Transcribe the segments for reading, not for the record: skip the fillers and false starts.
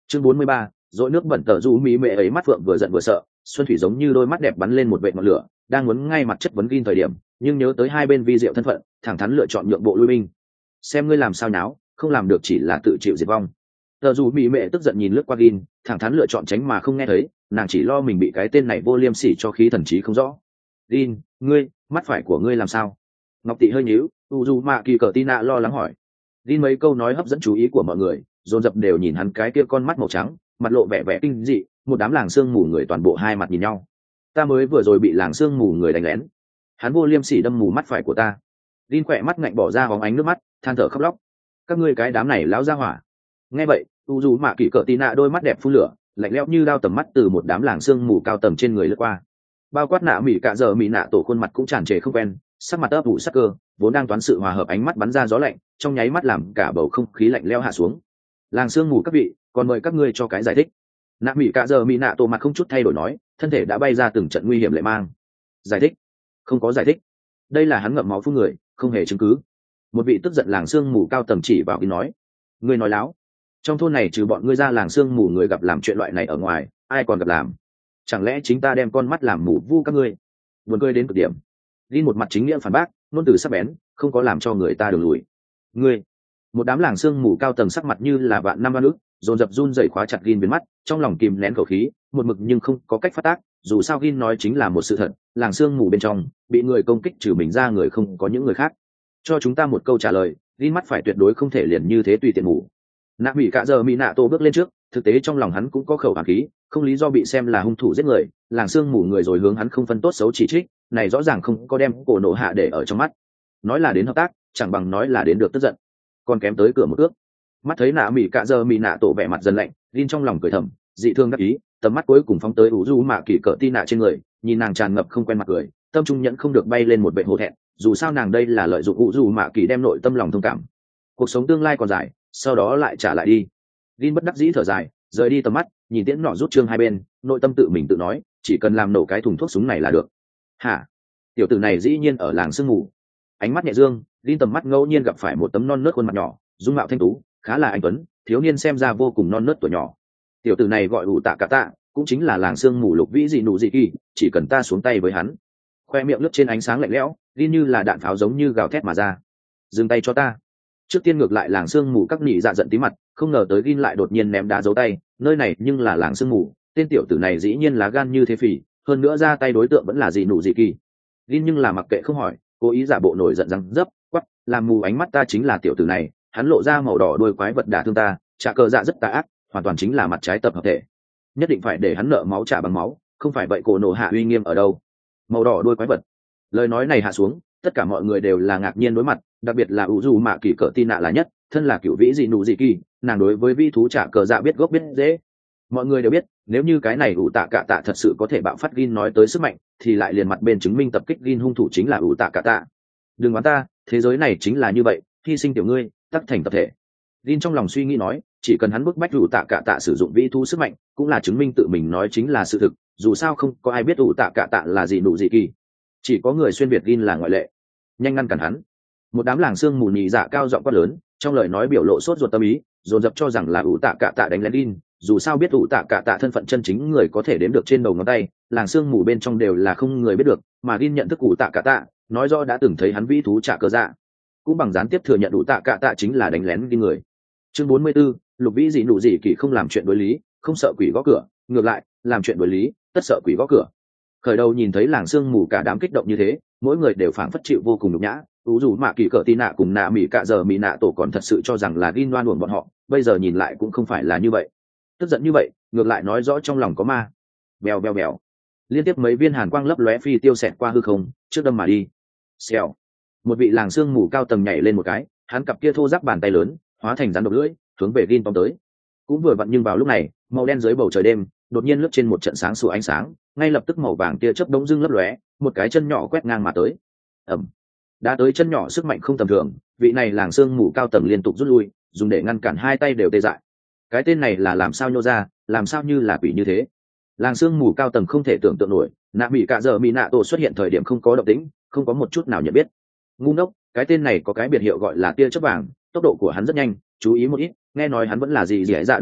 Chương 43, dội nước bẩn tờ du mỹ mệ ấy mắt phượng vừa giận vừa sợ, xuân thủy giống như đôi mắt đẹp bắn lên một vệt ngọn lửa, đang muốn ngay mặt chất vấn Gin thời điểm, nhưng nhớ tới hai bên vi diệu thân phận, thẳng thắn lựa chọn nhượng bộ lui binh. Xem ngươi làm sao nháo, không làm được chỉ là tự chịu diệt vong. Tờ dù mỹ mệ tức giận nhìn lướt qua Gin, thẳng thắn lựa chọn tránh mà không nghe thấy, nàng chỉ lo mình bị cái tên này vô liêm sỉ cho khí thần trí không rõ. Gin, ngươi, mắt phải của ngươi làm sao? Ngọc Tị hơi nhíu, Uzuma Kỳ Cờ Tina lo lắng hỏi. Gin mấy câu nói hấp dẫn chú ý của mọi người, dồn dập đều nhìn hắn cái kia con mắt màu trắng, mặt lộ vẻ vẻ kinh dị, một đám làng sương mù người toàn bộ hai mặt nhìn nhau. Ta mới vừa rồi bị làng sương mù người đánh lén, hắn vô liêm sỉ đâm mù mắt phải của ta. Gin khỏe mắt ngạnh bỏ ra bóng ánh nước mắt, than thở khóc lóc. Các ngươi cái đám này lão ra hỏa. Nghe vậy, Uzuma Kỳ Cờ Tina đôi mắt đẹp phun lửa, lạnh lẽo như đao tầm mắt từ một đám làng sương mù cao tầng trên người lướt qua. Bao quát nạ mỹ cả giờ mỹ nạ tổ khuôn mặt cũng tràn trề không quen, sắc mặt ấp ủ sắc cơ, vốn đang toán sự hòa hợp ánh mắt bắn ra gió lạnh, trong nháy mắt làm cả bầu không khí lạnh lẽo hạ xuống. Làng sương mù các vị, còn mời các ngươi cho cái giải thích. Nạ mỹ cả giờ mỹ nạ tổ mặt không chút thay đổi nói, thân thể đã bay ra từng trận nguy hiểm lệ mang. Giải thích? Không có giải thích. Đây là hắn ngậm máu phun người, không hề chứng cứ. Một vị tức giận làng sương mù cao tầng chỉ vào đi nói, ngươi nói láo. Trong thôn này trừ bọn ngươi ra làng sương mù người gặp làm chuyện loại này ở ngoài, ai còn gặp làm? Chẳng lẽ chính ta đem con mắt làm mù vu các ngươi? Buồn cười đến cực điểm. Đi một mặt chính nghĩa phản bác, ngôn từ sắc bén, không có làm cho người ta đường lùi. Ngươi, một đám làng sương mù cao tầng sắc mặt như là vạn năm văn ức, dồn dập run rẩy khóa chặt Gin biến mắt, trong lòng kìm nén khẩu khí, một mực nhưng không có cách phát tác. Dù sao Gin nói chính là một sự thật, làng sương mù bên trong bị người công kích trừ mình ra người không có những người khác. Cho chúng ta một câu trả lời, Gin mắt phải tuyệt đối không thể liền như thế tùy tiện ngủ. Nạ mỹ cả giờ mỹ nạ tổ bước lên trước, thực tế trong lòng hắn cũng có khẩu hàn khí, không lý do bị xem là hung thủ giết người, làng sương mù người rồi hướng hắn không phân tốt xấu chỉ trích, này rõ ràng không có đem cổ nộ hạ để ở trong mắt. Nói là đến hợp tác, chẳng bằng nói là đến được tức giận, còn kém tới cửa một ước. Mắt thấy nạ mỹ cả giờ mỹ nạ tổ vẻ mặt dần lạnh, Gin trong lòng cười thầm, dị thương đắc ý, tầm mắt cuối cùng phóng tới Uzuma Kỳ Cờ Tina trên người, nhìn nàng tràn ngập không quen mặt cười, tâm trung nhẫn không được bay lên một bệ hổ thẹn, dù sao nàng đây là lợi dụng Uzuma Kỳ đem nội tâm lòng thông cảm. Cuộc sống tương lai còn dài, sau đó lại trả lại đi. Gin bất đắc dĩ thở dài, rời đi tầm mắt, nhìn tiễn nỏ rút chương hai bên, nội tâm tự mình tự nói, chỉ cần làm nổ cái thùng thuốc súng này là được. Hả? Tiểu tử này dĩ nhiên ở làng sương mù. Ánh mắt nhẹ dương, Gin tầm mắt ngẫu nhiên gặp phải một tấm non nớt khuôn mặt nhỏ, dung mạo thanh tú, khá là anh tuấn, thiếu niên xem ra vô cùng non nớt tuổi nhỏ. Tiểu tử này gọi ủ tạ cả tạ, cũng chính là làng sương mù lục vĩ dị nụ dị kỳ, chỉ cần ta xuống tay với hắn. Khoe miệng lướt trên ánh sáng lạnh lẽo, Gin như là đạn pháo giống như gào thét mà ra. Dừng tay cho ta. Trước tiên ngược lại làng sương mù các nị dạ giận tí mặt, không ngờ tới Gin lại đột nhiên ném đá giấu tay, nơi này nhưng là làng sương mù, tên tiểu tử này dĩ nhiên là gan như thế phỉ, hơn nữa ra tay đối tượng vẫn là dị nụ dị kỳ. Gin nhưng là mặc kệ không hỏi, cố ý giả bộ nổi giận răng dấp, quắc, làm mù ánh mắt ta chính là tiểu tử này, hắn lộ ra màu đỏ đuôi quái vật đả thương ta, trả cờ dạ rất tà ác, hoàn toàn chính là mặt trái tập hợp thể, nhất định phải để hắn nợ máu trả bằng máu, không phải vậy cổ nổ hạ uy nghiêm ở đâu? Màu đỏ đuôi quái vật. Lời nói này hạ xuống, tất cả mọi người đều là ngạc nhiên đối mặt, đặc biệt là Uzuma Kỳ Cờ Tina là nhất, thân là cửu vĩ dị nụ dị kỳ, nàng đối với vi thú trả cờ dạ biết gốc biết dễ. Mọi người đều biết, nếu như cái này ủ tạ cạ tạ thật sự có thể bạo phát Gin nói tới sức mạnh, thì lại liền mặt bên chứng minh tập kích Gin hung thủ chính là ủ tạ cạ tạ. Đừng đoán ta, thế giới này chính là như vậy, hy sinh tiểu ngươi, tắc thành tập thể. Gin trong lòng suy nghĩ nói, chỉ cần hắn bức bách ủ tạ cạ tạ sử dụng vi thú sức mạnh, cũng là chứng minh tự mình nói chính là sự thực, dù sao không có ai biết ủ tạ cạ tạ là dị nụ dị kỳ, chỉ có người xuyên việt Gin là ngoại lệ. Nhanh ngăn cản hắn. Một đám làng sương mù nhị dạ cao giọng quát lớn, trong lời nói biểu lộ sốt ruột tâm ý, dồn dập cho rằng là ủ tạ cạ tạ đánh lén Gin, dù sao biết ủ tạ cạ tạ thân phận chân chính người có thể đếm được trên đầu ngón tay, làng sương mù bên trong đều là không người biết được, mà Gin nhận thức ủ tạ cạ tạ, nói rõ đã từng thấy hắn vĩ thú trả cờ dạ, cũng bằng gián tiếp thừa nhận ủ tạ cạ tạ chính là đánh lén Gin người. Chương 44, lục vĩ dị nụ dị kỳ không làm chuyện đối lý, không sợ quỷ gõ cửa, ngược lại làm chuyện đối lý, tất sợ quỷ gõ cửa. Khởi đầu nhìn thấy làng sương mù cả đám kích động như thế, mỗi người đều phảng phất chịu vô cùng nhục nhã. Dù mà Kỳ Cờ Tina cùng nạ mỹ cả giờ mỹ nạ tổ còn thật sự cho rằng là Gin đoan uổng bọn họ, bây giờ nhìn lại cũng không phải là như vậy. Tức giận như vậy, ngược lại nói rõ trong lòng có ma. Bèo bèo bèo, liên tiếp mấy viên hàn quang lấp lóe phi tiêu xẹt qua hư không, trước đâm mà đi. Xèo, một vị làng sương mù cao tầng nhảy lên một cái, hắn cặp kia thô ráp bàn tay lớn, hóa thành rắn độc lưỡi, hướng về Gin tóm tới. Cũng vừa vặn nhưng vào lúc này, màu đen dưới bầu trời đêm, đột nhiên lướt trên một trận sáng sủa ánh sáng, ngay lập tức màu vàng kia chớp đống dưng lấp lóe, một cái chân nhỏ quét ngang mà tới. Ầm. Đã tới chân nhỏ sức mạnh không tầm thường, vị này làng sương mù cao tầng liên tục rút lui, dùng để ngăn cản hai tay đều tê dại. Cái tên này là làm sao nhô ra, làm sao như là quỷ như thế? Làng sương mù cao tầng không thể tưởng tượng nổi, nạ mỹ cả giờ mỹ nạ tổ xuất hiện thời điểm không có động tĩnh, không có một chút nào nhận biết. Ngu ngốc, cái tên này có cái biệt hiệu gọi là tia chớp vàng, tốc độ của hắn rất nhanh, chú ý một ít, nghe nói hắn vẫn là gì dẻ dạ đồ đệ,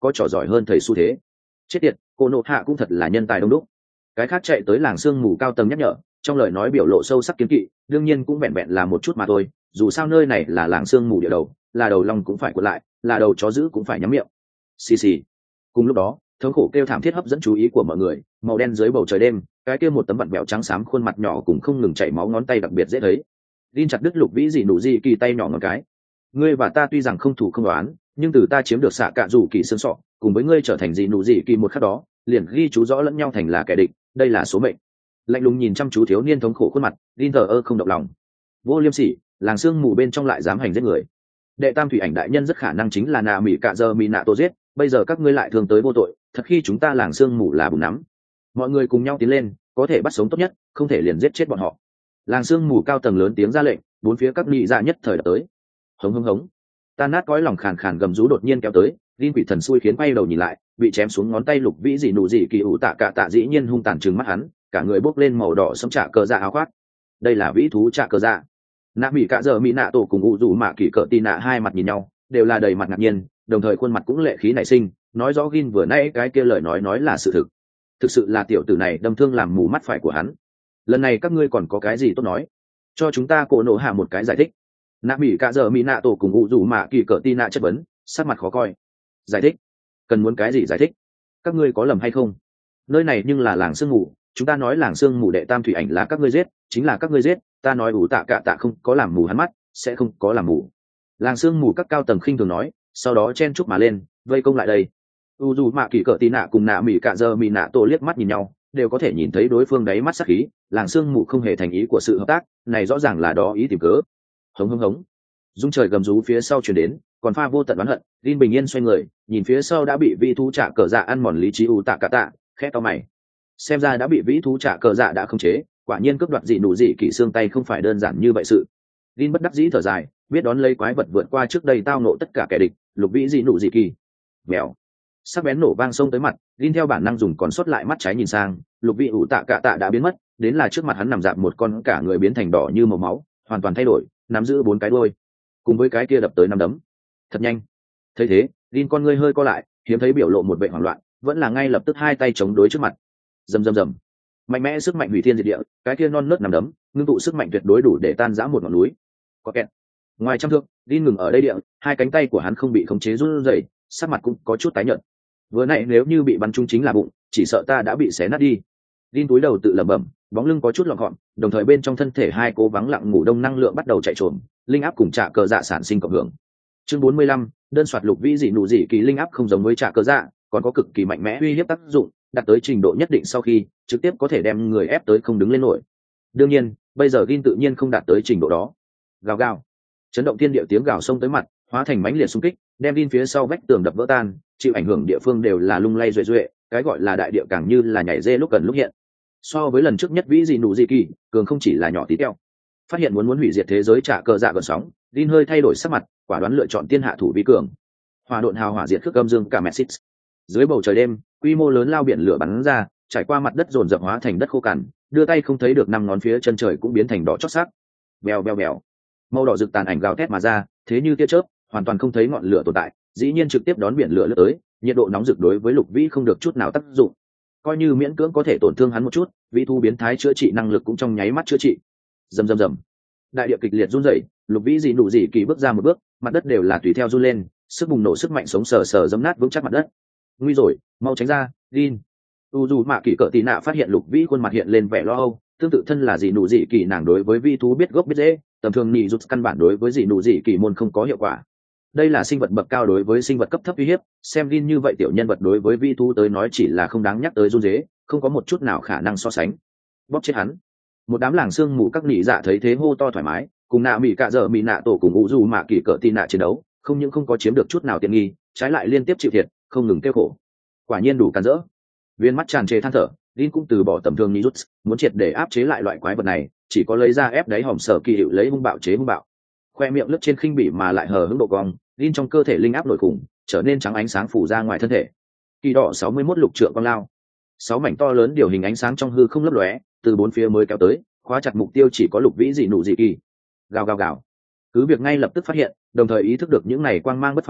có trò giỏi hơn thầy xu thế. Chết tiệt, cô nộ hạ cũng thật là nhân tài đông đúc. Cái khác chạy tới làng sương mù cao tầng nhắc nhở, trong lời nói biểu lộ sâu sắc kiến kỵ, đương nhiên cũng vẹn vẹn là một chút mà thôi, dù sao nơi này là làng sương mù địa đầu, là đầu long cũng phải cuộn lại, là đầu chó dữ cũng phải nhắm miệng. Xì xì. Cùng lúc đó, thống khổ kêu thảm thiết hấp dẫn chú ý của mọi người, màu đen dưới bầu trời đêm, cái kia một tấm vặn vẹo trắng xám khuôn mặt nhỏ cùng không ngừng chảy máu ngón tay đặc biệt dễ thấy. Linh chặt đứt Lục Vĩ Dị Nụ Dị Kỳ tay nhỏ ngón cái. Ngươi và ta tuy rằng không thủ không đoán, nhưng từ ta chiếm được xạ cạ rủ kỳ xương sọ, cùng với ngươi trở thành Dị Nụ Dị Kỳ một khắc đó, liền ghi chú rõ lẫn nhau thành là kẻ địch, đây là số mệnh. Lạnh lùng nhìn chăm chú thiếu niên thống khổ khuôn mặt, Linh thờ ơ không động lòng. Vô liêm sỉ, làng sương mù bên trong lại dám hành giết người. Đệ tam thủy ảnh đại nhân rất khả năng chính là nà mỹ cạ giờ mỹ nạ tô giết, bây giờ các ngươi lại thường tới vô tội, thật khi chúng ta làng sương mù là bùn nắm. Mọi người cùng nhau tiến lên, có thể bắt sống tốt nhất, không thể liền giết chết bọn họ. Làng sương mù cao tầng lớn tiếng ra lệnh, bốn phía các nghị dạ nhất thời đập tới. Hống hống hống. Tan nát cõi lòng khàn khàn gầm rú đột nhiên kéo tới, Linh quỷ thần xui khiến quay đầu nhìn lại, bị chém xuống ngón tay Lục Vĩ Dị Nụ Dị Kỳ ủ tạ cả tạ dĩ nhiên hung tàn trừng mắt hắn, cả người bốc lên màu đỏ sẫm trạ cờ dạ áo khoác. Đây là vĩ thú trạ cờ dạ. Nạ mỹ cạ giờ mỹ nạ tổ cùng ủ rủ mạ kỳ cỡ tì nạ hai mặt nhìn nhau, đều là đầy mặt ngạc nhiên, đồng thời khuôn mặt cũng lệ khí nảy sinh, nói rõ Gin vừa nãy cái kia lời nói là sự thực sự là tiểu tử này đâm thương làm mù mắt phải của hắn. Lần này các ngươi còn có cái gì tốt nói, cho chúng ta cổ nộ hạ một cái giải thích. Nạ mỹ cạ giờ mỹ nạ tổ cùng ủ rủ mạ kỳ cỡ tì nạ chất vấn, sắc mặt khó coi. Giải thích? Cần muốn cái gì giải thích? Các ngươi có lầm hay không? Nơi này nhưng là làng sương mù, chúng ta nói làng sương mù đệ tam thủy ảnh là các ngươi giết, chính là các ngươi giết, ta nói ủ tạ cạ tạ không có làm mù hắn mắt, sẽ không có làm mù. Làng sương mù các cao tầng khinh thường nói, sau đó chen chúc mà lên, vây công lại đây. U dù mạ kỳ cỡ tì nạ cùng nạ mỹ cạ giờ mỹ nạ tổ liếc mắt nhìn nhau, đều có thể nhìn thấy đối phương đáy mắt sắc khí, làng sương mù không hề thành ý của sự hợp tác, này rõ ràng là đó ý tìm cớ. Hống hống hống. Dung trời gầm rú phía sau truyền đến, còn pha vô tận oán hận, Linh bình yên xoay người, nhìn phía sau đã bị vĩ thú trả cờ dạ ăn mòn lý trí u tạ cả tạ, khẽ to mày. Xem ra đã bị vĩ thú trả cờ dạ đã khống chế, quả nhiên cướp đoạt dị nụ dị kỳ xương tay không phải đơn giản như vậy sự. Linh bất đắc dĩ thở dài, biết đón lấy quái vật vượt qua trước đây tao nộ tất cả kẻ địch, Lục Vĩ dị nụ dị kỳ. Mèo. Sắc bén nổ vang xông tới mặt, Linh theo bản năng dùng còn sót lại mắt trái nhìn sang, Lục Vĩ ủ tạ cả tạ đã biến mất, đến là trước mặt hắn nằm dạp một con cả người biến thành đỏ như màu máu, hoàn toàn thay đổi, nắm giữ bốn cái đuôi, cùng với cái kia đập tới năm đấm. Thật nhanh. Thấy thế, Linh con ngươi hơi co lại, hiếm thấy biểu lộ một vẻ hoảng loạn, vẫn là ngay lập tức hai tay chống đối trước mặt. Rầm rầm rầm. Mạnh mẽ sức mạnh hủy thiên diệt địa, cái kia non nớt nằm đấm, ngưng tụ sức mạnh tuyệt đối đủ để tan rã một ngọn núi. Có kẹt. Ngoài trăm thước, Linh ngừng ở đây địa, hai cánh tay của hắn không bị khống chế run rẩy, sắc mặt cũng có chút tái nhợt. Vừa nãy nếu như bị bắn trúng chính là bụng, chỉ sợ ta đã bị xé nát đi. Linh túi đầu tự lẩm bẩm, bóng lưng có chút lọn gọn, đồng thời bên trong thân thể hai cố vắng lặng ngủ đông năng lượng bắt đầu chạy trộm, linh áp cùng trả cờ dạ sản sinh cộng hưởng. Chương 45, đơn soạt Lục Vĩ dị nụ dị kỳ linh áp không giống với trả cờ dạ, còn có cực kỳ mạnh mẽ uy hiếp tác dụng, đạt tới trình độ nhất định sau khi trực tiếp có thể đem người ép tới không đứng lên nổi. Đương nhiên, bây giờ Gin tự nhiên không đạt tới trình độ đó. Gào gào, chấn động thiên địa tiếng gào xông tới mặt, hóa thành mãnh liệt xung kích, đem Gin phía sau vách tường đập vỡ tan, chịu ảnh hưởng địa phương đều là lung lay duệ duệ, cái gọi là đại địa càng như là nhảy dê lúc gần lúc hiện. So với lần trước nhất Vĩ dị nụ dị kỳ, cường không chỉ là nhỏ tí teo. Phát hiện muốn hủy diệt thế giới trả cờ dạ gần sóng, Gin hơi thay đổi sắc mặt, quả đoán lựa chọn tiên hạ thủ vi cường. Hỏa độn hào hỏa diệt khước âm dương cả Messit. Dưới bầu trời đêm, quy mô lớn lao biển lửa bắn ra, trải qua mặt đất dồn dập hóa thành đất khô cằn, đưa tay không thấy được năm ngón phía chân trời cũng biến thành đỏ chót sắc. Bèo bèo bèo. Màu đỏ rực tàn ảnh gào thét mà ra, thế như tia chớp, hoàn toàn không thấy ngọn lửa tồn tại, dĩ nhiên trực tiếp đón biển lửa lướt tới, nhiệt độ nóng rực đối với Lục Vĩ không được chút nào tác dụng. Coi như miễn cưỡng có thể tổn thương hắn một chút, vĩ thu biến thái chữa trị năng lực cũng trong nháy mắt chữa trị. Rầm rầm rầm. Đại địa kịch liệt run rẩy, Lục Vĩ dị nụ dị kỳ bước ra một bước, mặt đất đều là tùy theo run lên, sức bùng nổ sức mạnh sống sờ sờ dẫm nát vững chắc mặt đất. Nguy rồi, mau tránh ra, Gin. U dù mạ kỳ cỡ tì nạ phát hiện Lục Vĩ khuôn mặt hiện lên vẻ lo âu, tương tự thân là dị nụ dị kỳ nàng đối với vi thú biết gốc biết dễ, tầm thường nhị rút căn bản đối với dị nụ dị kỳ môn không có hiệu quả. Đây là sinh vật bậc cao đối với sinh vật cấp thấp uy hiếp, xem Gin như vậy tiểu nhân vật đối với vi thú tới nói chỉ là không đáng nhắc tới run rế, không có một chút nào khả năng so sánh. Bóp chết hắn. Một đám làng xương mù các nhị dạ thấy thế hô to thoải mái, cùng nạ mỹ cạ dợ mỹ nạ tổ cùng u dù mạ kỳ cỡ tì nạ chiến đấu, không những không có chiếm được chút nào tiện nghi, trái lại liên tiếp chịu thiệt, không ngừng kêu khổ. Quả nhiên đủ cản rỡ. Viên mắt tràn trề than thở, Gin cũng từ bỏ tầm thường Nijutsu, muốn triệt để áp chế lại loại quái vật này, chỉ có lấy ra ép đáy hòm sở kỳ hiệu lấy hung bạo chế hung bạo. Khoe miệng lướt trên khinh bỉ mà lại hờ hững độ cong, Gin trong cơ thể linh áp nổi khủng, trở nên trắng ánh sáng phủ ra ngoài thân thể. Kỳ đỏ 61 lục trượng quang lao. 6 mảnh to lớn điều hình ánh sáng trong hư không lấp lóe, từ bốn phía mới kéo tới, khóa chặt mục tiêu chỉ có Lục Vĩ dị nụ dị kỳ. Gào gào gào. Cứ việc ngay lập tức phát hiện, đồng thời ý thức được những này quang mang bất phàm,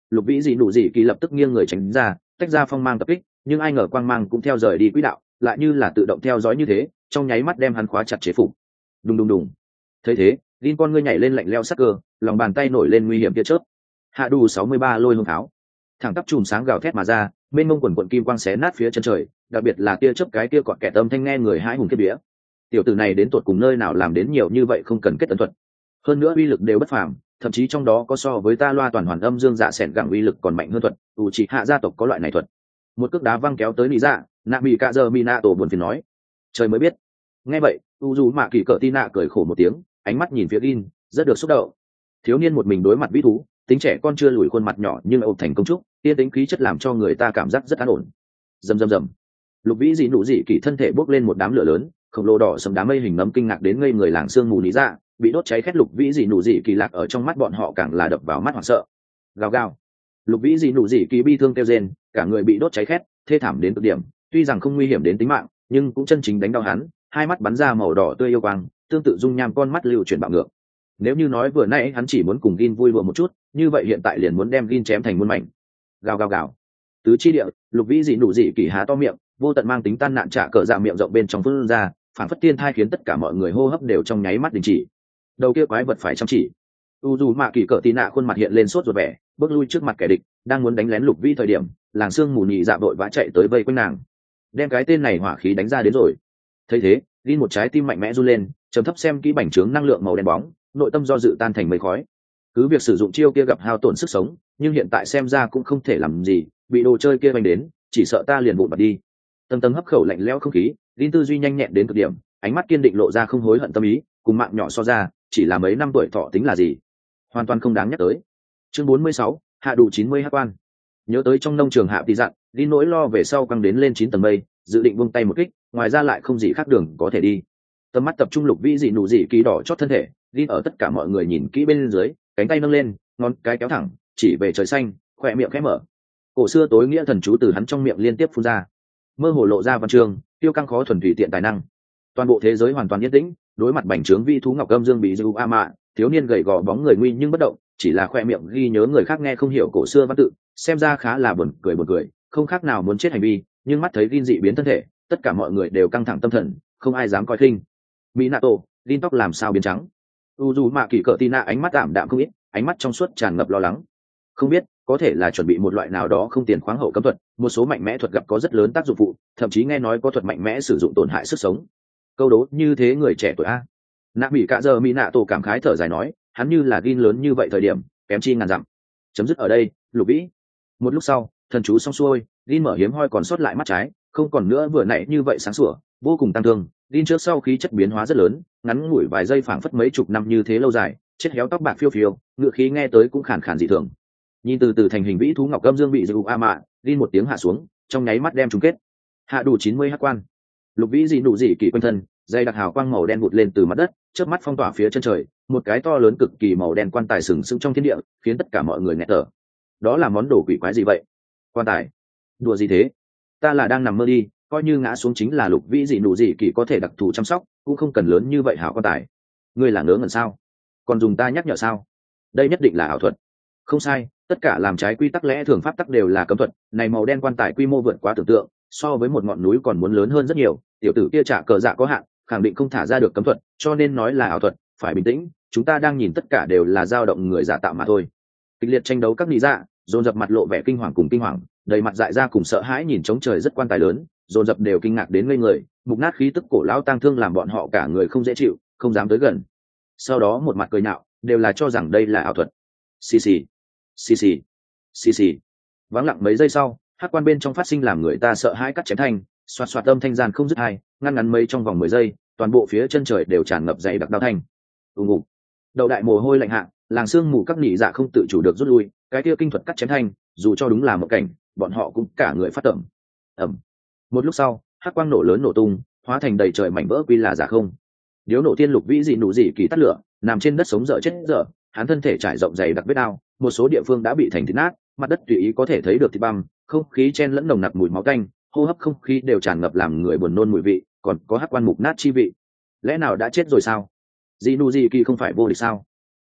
lục vĩ dị nụ dị kỳ lập tức nghiêng người tránh ra, tách ra phong mang tập kích, nhưng ai ngờ quang mang cũng theo rời đi quỹ đạo, lại như là tự động theo dõi như thế, trong nháy mắt đem hắn khóa chặt chế phục. Đùng đùng đùng. Thấy thế, Jin con ngươi nhảy lên lạnh lẽo sắc cơ, lòng bàn tay nổi lên nguy hiểm tia chớp. Hạ đủ 63 lôi hung tháo, thẳng tắp chùm sáng gào thét mà ra, mênh mông quần quần kim quang xé nát phía chân trời, đặc biệt là tia chớp cái kia quạt kẹt âm thanh nghe người hãi hùng kiếp vía. Tiểu tử này đến tột cùng nơi nào làm đến nhiều như vậy không cần kết ấn thuật. Hơn nữa uy lực đều bất phàm, thậm chí trong đó có so với ta loa toàn hoàn âm dương dạ sẹn gặng uy lực còn mạnh hơn thuật, dù chỉ hạ gia tộc có loại này thuật. Một cước đá văng kéo tới lý dạ, nạ bị cạ giờ mina tổ buồn phiền nói. Trời mới biết. Nghe vậy, dù mạ kỳ cỡ tina cười khổ một tiếng, ánh mắt nhìn phía Gin, rất được xúc động. Thiếu niên một mình đối mặt vĩ thú, tính trẻ con chưa lùi khuôn mặt nhỏ nhưng ộp thành công trúc, tiên tính khí chất làm cho người ta cảm giác rất an ổn. Rầm rầm rầm. Lục vĩ dị nụ dị kỳ thân thể bốc lên một đám lửa lớn, khổng lồ đỏ sầm đám mây hình nấm kinh ngạc đến ngây người làng xương mù lý dạ, bị đốt cháy khét. Lục vĩ dị nụ dị kỳ lạc ở trong mắt bọn họ càng là đập vào mắt hoảng sợ. Gào gào. Lục vĩ dị nụ dị kỳ bi thương kêu rên, cả người bị đốt cháy khét, thê thảm đến cực điểm, tuy rằng không nguy hiểm đến tính mạng, nhưng cũng chân chính đánh đau hắn, hai mắt bắn ra màu đỏ tươi yêu quang, tương tự dung nham con mắt lưu chuyển bạo ngược. Nếu như nói vừa nãy hắn chỉ muốn cùng Gin vui đùa một chút, như vậy hiện tại liền muốn đem Gin chém thành muôn mảnh. Gào gào gào. Tứ chi địa, lục vĩ dị nụ dị kỳ há to miệng, vô tận mang tính tan nạn trả cỡ dạ miệng rộng bên trong phun ra, phản phất tiên thai khiến tất cả mọi người hô hấp đều trong nháy mắt đình chỉ. Đầu kia quái vật phải chăm chỉ. Dù mạ kỳ cỡ tí nạ khuôn mặt hiện lên sốt ruột vẻ, bước lui trước mặt kẻ địch, đang muốn đánh lén lục vĩ thời điểm, làng xương mù nhị dạ vội vã chạy tới vây quanh nàng, đem cái tên này hỏa khí đánh ra đến rồi. Thấy thế, Gin một trái tim mạnh mẽ run lên, trầm thấp xem kỹ bành trướng năng lượng màu đen bóng, nội tâm do dự tan thành mây khói. Cứ việc sử dụng chiêu kia gặp hao tổn sức sống, nhưng hiện tại xem ra cũng không thể làm gì, bị đồ chơi kia vành đến, chỉ sợ ta liền vụn bật đi. Tầng tầng hấp khẩu lạnh lẽo không khí, Gin tư duy nhanh nhẹn đến cực điểm, ánh mắt kiên định lộ ra không hối hận tâm ý, cùng mạng nhỏ so ra, chỉ là mấy năm tuổi thọ tính là gì, hoàn toàn không đáng nhắc tới. Chương 46, hạ đủ 90 hắc quan. Nhớ tới trong nông trường hạ tỷ dặn, Gin nỗi lo về sau căng đến lên 9 tầng mây, dự định buông tay một kích, ngoài ra lại không gì khác đường có thể đi. Tầm mắt tập trung lục vĩ dị nụ dị kỳ đỏ chót thân thể, Gin ở tất cả mọi người nhìn kỹ bên dưới, cánh tay nâng lên, ngón cái kéo thẳng, chỉ về trời xanh, khỏe miệng khẽ mở. Cổ xưa tối nghĩa thần chú từ hắn trong miệng liên tiếp phun ra, mơ hồ lộ ra văn chương, tiêu căng khó thuần tùy tiện tài năng. Toàn bộ thế giới hoàn toàn yên tĩnh, đối mặt bành trướng vi thú ngọc âm dương bị dư ama, thiếu niên gầy gò bóng người nguy nhưng bất động, chỉ là khoe miệng ghi nhớ người khác nghe không hiểu cổ xưa văn tự, xem ra khá là buồn cười, không khác nào muốn chết hành vi, nhưng mắt thấy Gin dị biến thân thể, tất cả mọi người đều căng thẳng tâm thần, không ai dám coi khinh. Minato, Gin tóc làm sao biến trắng? Dù mạ kỳ cỡ tina ánh mắt ảm đạm không ít, ánh mắt trong suốt tràn ngập lo lắng. Không biết, có thể là chuẩn bị một loại nào đó không tiền khoáng hậu cấm thuật, một số mạnh mẽ thuật gặp có rất lớn tác dụng phụ, thậm chí nghe nói có thuật mạnh mẽ sử dụng tổn hại sức sống. Câu đố như thế người trẻ tuổi a. Nạ bị cả giờ Minato cảm khái thở dài nói, hắn như là Gin lớn như vậy thời điểm, kém chi ngàn dặm. Chấm dứt ở đây, lục vĩ. Một lúc sau, thần chú xong xuôi, Gin mở hiếm hoi còn sót lại mắt trái, không còn nữa vừa nãy như vậy sáng sủa, vô cùng tăng thương. Gin trước sau khí chất biến hóa rất lớn, ngắn ngủi vài giây phảng phất mấy chục năm như thế lâu dài, chết héo tóc bạc phiêu phiêu, ngựa khí nghe tới cũng khàn khàn dị thường. Nhìn từ từ thành hình vĩ thú ngọc âm dương bị dư ama, Gin một tiếng hạ xuống, trong nháy mắt đem chung kết. Hạ đủ 90 hắc quan. Lục vĩ dị nụ dị kỳ quanh thân, dây đặc hào quang màu đen vụt lên từ mặt đất, chớp mắt phong tỏa phía chân trời, một cái to lớn cực kỳ màu đen quan tài sừng sững trong thiên địa, khiến tất cả mọi người nghẹt thở. Đó là món đồ quỷ quái gì vậy? Quan tài? Đùa gì thế? Ta là đang nằm mơ đi, coi như ngã xuống chính là lục vĩ dị nụ dị kỳ có thể đặc thù chăm sóc, cũng không cần lớn như vậy hảo quan tài. Ngươi là ngớ ngẩn sao? Còn dùng ta nhắc nhở sao? Đây nhất định là ảo thuật. Không sai, tất cả làm trái quy tắc lẽ thường pháp tắc đều là cấm thuật, này màu đen quan tài quy mô vượt quá tưởng tượng, so với một ngọn núi còn muốn lớn hơn rất nhiều, tiểu tử kia trả cờ dạ có hạn, khẳng định không thả ra được cấm thuật, cho nên nói là ảo thuật, phải bình tĩnh, chúng ta đang nhìn tất cả đều là dao động người giả tạo mà thôi. Kịch liệt tranh đấu các lý dạ, dồn dập mặt lộ vẻ kinh hoàng cùng kinh hoàng, đầy mặt dại ra cùng sợ hãi nhìn trống trời rất quan tài lớn, dồn dập đều kinh ngạc đến ngây người, mục nát khí tức cổ lão tang thương làm bọn họ cả người không dễ chịu, không dám tới gần. Sau đó một mặt cười nhạo, đều là cho rằng đây là ảo thuật. Xì xì, xì xì, xì xì. Vắng lặng mấy giây sau, hắc quan bên trong phát sinh làm người ta sợ hãi cắt chém thanh, xoạt xoạt âm thanh gian không dứt hai, ngăn ngắn mấy trong vòng 10 giây, toàn bộ phía chân trời đều tràn ngập dày đặc đao thanh. Ùng ùng. Đầu đại mồ hôi lạnh hạ, làng xương mù các nhị dạ không tự chủ được rút lui, cái kia kinh thuật cắt chém thanh, dù cho đúng là một cảnh, bọn họ cũng cả người phát tẩm. Ầm. Một lúc sau, hắc quang nổ lớn nổ tung, hóa thành đầy trời mảnh vỡ quy là giả không. Điếu nổ tiên lục vĩ dị nụ dị kỳ tắt lửa, nằm trên đất sống dở chết dở, hắn thân thể trải rộng dày đặc vết đao, một số địa phương đã bị thành thịt nát, mặt đất tùy ý có thể thấy được thịt băm, không khí chen lẫn nồng nặc mùi máu tanh, hô hấp không khí đều tràn ngập làm người buồn nôn mùi vị, còn có hắc quan mục nát chi vị. Lẽ nào đã chết rồi sao? Dị nụ dị kỳ không phải vô địch sao?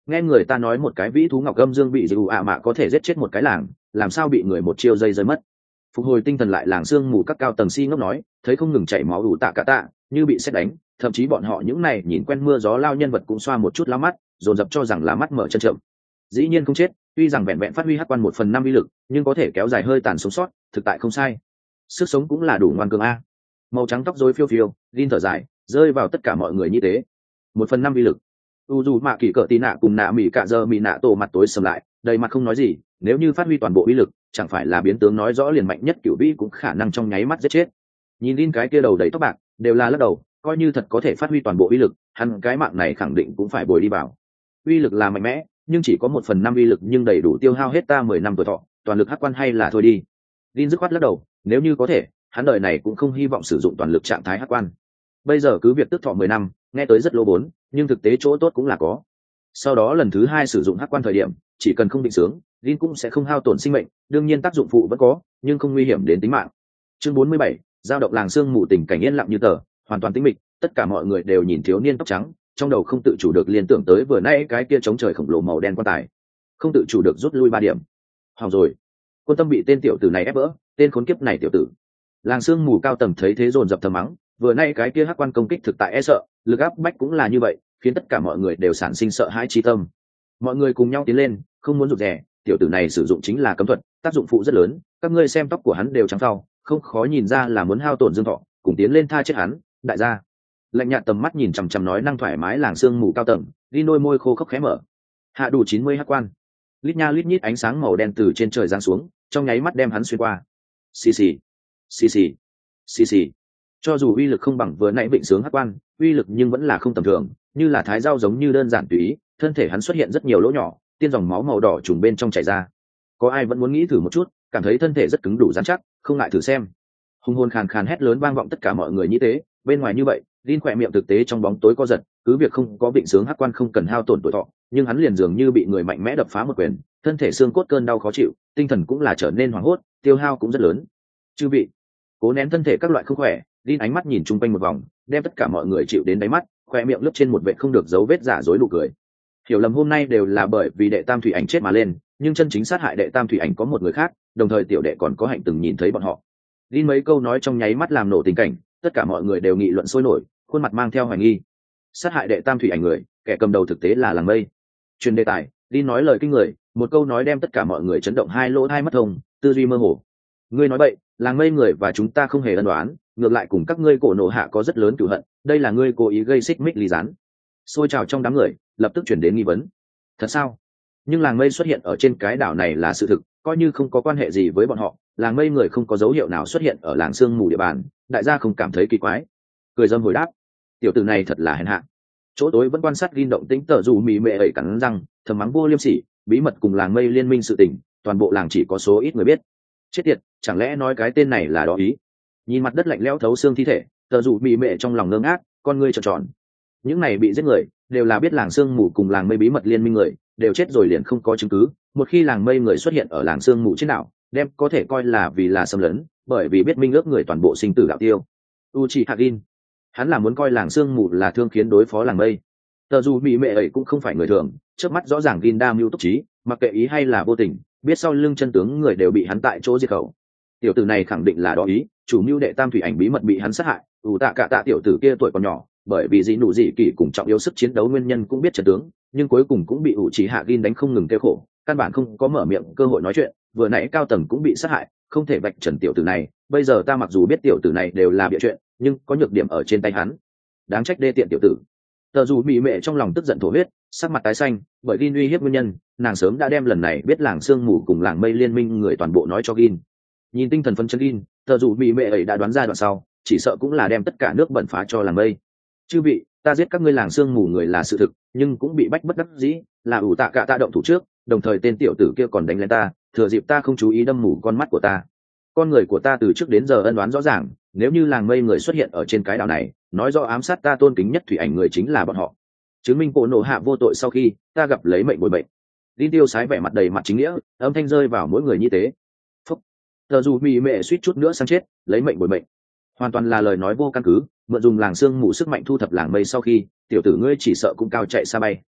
nghe người ta nói một cái vĩ thú ngọc âm dương bị dù ạ mạ có thể giết chết một cái làng, làm sao bị người một chiêu dây rơi mất. Phục hồi tinh thần lại, làng sương mù các cao tầng si ngốc nói, thấy không ngừng chảy máu ủ tạ cả tạ như bị sét đánh, thậm chí bọn họ những này nhìn quen mưa gió lao nhân vật cũng xoa một chút lao mắt, dồn dập cho rằng là mắt mở chân trợm. Dĩ nhiên không chết, tuy rằng vẹn vẹn phát huy hắc quan 1/5 uy lực, nhưng có thể kéo dài hơi tàn sống sót, thực tại không sai. Sức sống cũng là đủ ngoan cường a. Màu trắng tóc rối phiêu phiêu, Lin thở dài, rơi vào tất cả mọi người như thế. 1/5 uy lực. U dù mạ kỳ cỡ tí nạ cùng nạ mỉ cạ giờ mỉ nạ tổ mặt tối sầm lại, đầy mặt không nói gì. Nếu như phát huy toàn bộ uy lực, chẳng phải là biến tướng nói rõ liền mạnh nhất cửu vĩ cũng khả năng trong nháy mắt giết chết. Nhìn Lin cái kia đầu đầy tóc bạc, đều là lắc đầu, coi như thật có thể phát huy toàn bộ uy lực, hắn cái mạng này khẳng định cũng phải bồi đi vào. Uy lực là mạnh mẽ, nhưng chỉ có 1/5 uy lực nhưng đầy đủ tiêu hao hết ta 10 năm tuổi thọ, toàn lực hắc quan hay là thôi đi. Lin dứt khoát lắc đầu, nếu như có thể, hắn đời này cũng không hy vọng sử dụng toàn lực trạng thái hắc quan. Bây giờ cứ việc tức thọ 10 năm, nghe tới rất lỗ vốn, nhưng thực tế chỗ tốt cũng là có. Sau đó lần thứ 2 sử dụng hắc quan thời điểm, chỉ cần không định sướng, Lin cũng sẽ không hao tổn sinh mệnh, đương nhiên tác dụng phụ vẫn có, nhưng không nguy hiểm đến tính mạng. Chương 47, giao động làng sương mù, tình cảnh yên lặng như tờ, hoàn toàn tĩnh mịch, tất cả mọi người đều nhìn thiếu niên tóc trắng, trong đầu không tự chủ được liên tưởng tới vừa nãy cái kia chống trời khổng lồ màu đen quan tài, không tự chủ được rút lui 3 điểm. Hỏng rồi, Quân Tâm bị tên tiểu tử này ép vỡ, tên khốn kiếp này tiểu tử. Làng sương mù cao tầng thấy thế dồn dập thầm mắng, vừa nãy cái kia hắc quan công kích thực tại e sợ, lực áp bách cũng là như vậy, khiến tất cả mọi người đều sản sinh sợ hãi chi tâm. Mọi người cùng nhau tiến lên, không muốn rụt rè, tiểu tử này sử dụng chính là cấm thuật, tác dụng phụ rất lớn, các ngươi xem tóc của hắn đều trắng phau, không khó nhìn ra là muốn hao tổn dương thọ, cùng tiến lên tha chết hắn, đại gia. Lạnh nhạt tầm mắt nhìn chằm chằm nói năng thoải mái làng sương mù cao tầng, đi đôi môi khô khốc khẽ mở. Hạ đủ 90 hắc quan. Lít nha lít nhít ánh sáng màu đen từ trên trời giáng xuống, trong nháy mắt đem hắn xuyên qua. Xì xì, xì xì, xì xì. Cho dù uy lực không bằng vừa nãy vịnh sướng hắc quan, uy lực nhưng vẫn là không tầm thường, như là thái dao giống như đơn giản tùy ý, thân thể hắn xuất hiện rất nhiều lỗ nhỏ, tiên dòng máu màu đỏ trùng bên trong chảy ra. Có ai vẫn muốn nghĩ thử một chút, cảm thấy thân thể rất cứng đủ rắn chắc, không ngại thử xem. Hùng hồn khàn khàn hét lớn vang vọng tất cả mọi người như thế, bên ngoài như vậy, Lin khỏe miệng thực tế trong bóng tối co giật, cứ việc không có vịnh sướng hắc quan không cần hao tổn tuổi thọ, nhưng hắn liền dường như bị người mạnh mẽ đập phá một quyền, thân thể xương cốt cơn đau khó chịu, tinh thần cũng là trở nên hoảng hốt, tiêu hao cũng rất lớn. Chư vị, cố nén thân thể các loại không khỏe, Lin ánh mắt nhìn chung quanh một vòng, đem tất cả mọi người chịu đến đáy mắt, khoe miệng lướt trên một vệt không được giấu vết giả dối nụ cười. Hiểu lầm hôm nay đều là bởi vì đệ tam thủy ảnh chết mà lên, nhưng chân chính sát hại đệ tam thủy ảnh có một người khác, đồng thời tiểu đệ còn có hạnh từng nhìn thấy bọn họ. Lin mấy câu nói trong nháy mắt làm nổ tình cảnh, tất cả mọi người đều nghị luận sôi nổi, khuôn mặt mang theo hoài nghi. Sát hại đệ tam thủy ảnh người, kẻ cầm đầu thực tế là Làng Mây. Truyền đề tài, Lin nói lời kinh người, một câu nói đem tất cả mọi người chấn động hai lỗ tai mất thông, tư duy mơ hồ. Ngươi nói bậy, Làng Mây người và chúng ta không hề ân đoán, ngược lại cùng các ngươi cổ nộ hạ có rất lớn cửu hận, đây là ngươi cố ý gây xích mích ly gián. Xôi trào trong đám người, lập tức chuyển đến nghi vấn. Thật sao? Nhưng Làng Mây xuất hiện ở trên cái đảo này là sự thực, coi như không có quan hệ gì với bọn họ, Làng Mây người không có dấu hiệu nào xuất hiện ở làng sương mù địa bàn, đại gia không cảm thấy kỳ quái. Cười dâm hồi đáp, tiểu tử này thật là hèn hạ. Chỗ tối vẫn quan sát Lin động tĩnh, tờ dù mì mệ ẩy cắn răng, thầm mắng vô liêm sỉ, bí mật cùng Làng Mây liên minh sự tình, toàn bộ làng chỉ có số ít người biết. Chết tiệt, chẳng lẽ nói cái tên này là đó ý? Nhìn mặt đất lạnh lẽo thấu xương thi thể, tờ dù mì mệ trong lòng ngơ ngác, con ngươi tròn tròn. Những này bị giết người đều là biết làng sương mù cùng Làng Mây bí mật liên minh người, đều chết rồi liền không có chứng cứ. Một khi Làng Mây người xuất hiện ở làng sương mù trên đảo, đem có thể coi là vì là xâm lấn, bởi vì biết minh ước người toàn bộ sinh tử đạo tiêu. Uchiha Gin, hắn là muốn coi làng sương mù là thương khiến đối phó Làng Mây. Tờ dù bị mẹ ấy cũng không phải người thường, trước mắt rõ ràng Gin đa mưu túc trí, mặc kệ ý hay là vô tình, biết sau lưng chân tướng người đều bị hắn tại chỗ diệt khẩu. Tiểu tử này khẳng định là đó ý, chủ mưu đệ tam thủy ảnh bí mật bị hắn sát hại. Tạ cả tạ tiểu tử kia tuổi còn nhỏ, bởi vì dị nụ dị kỳ cùng trọng yếu sức chiến đấu nguyên nhân cũng biết chân tướng, nhưng cuối cùng cũng bị Uchiha Gin đánh không ngừng kêu khổ, căn bản không có mở miệng cơ hội nói chuyện. Vừa nãy cao tầng cũng bị sát hại, không thể vạch trần tiểu tử này. Bây giờ ta mặc dù biết tiểu tử này đều là bịa chuyện, nhưng có nhược điểm ở trên tay hắn, đáng trách đê tiện tiểu tử. Tờ dù mỹ mệ trong lòng tức giận thổ huyết, sắc mặt tái xanh, bởi Gin uy hiếp nguyên nhân, nàng sớm đã đem lần này biết làng sương mù cùng Làng Mây liên minh người toàn bộ nói cho Gin. Nhìn tinh thần phấn chấn Gin, tờ dù mỹ mệ ấy đã đoán ra đoạn sau, chỉ sợ cũng là đem tất cả nước bẩn phá cho Làng Mây. Chư vị, ta giết các ngươi làng sương mù người là sự thực, nhưng cũng bị bách bất đắc dĩ, là Tạ cả tạ động thủ trước, đồng thời tên tiểu tử kia còn đánh lên ta, thừa dịp ta không chú ý đâm mù con mắt của ta. Con người của ta từ trước đến giờ ân đoán rõ ràng, nếu như Làng Mây người xuất hiện ở trên cái đảo này, nói rõ ám sát ta tôn kính nhất thủy ảnh người chính là bọn họ. Chứng minh cổ nộ hạ vô tội sau khi ta gặp lấy mệnh bồi bệnh. Linh tiêu sái vẻ mặt đầy mặt chính nghĩa, âm thanh rơi vào mỗi người như thế. Phúc. Tờ dù mì mẹ suýt chút nữa sang chết, lấy mệnh bồi bệnh. Hoàn toàn là lời nói vô căn cứ, mượn dùng làng sương mù sức mạnh thu thập Làng Mây sau khi, tiểu tử ngươi chỉ sợ cũng cao chạy xa bay.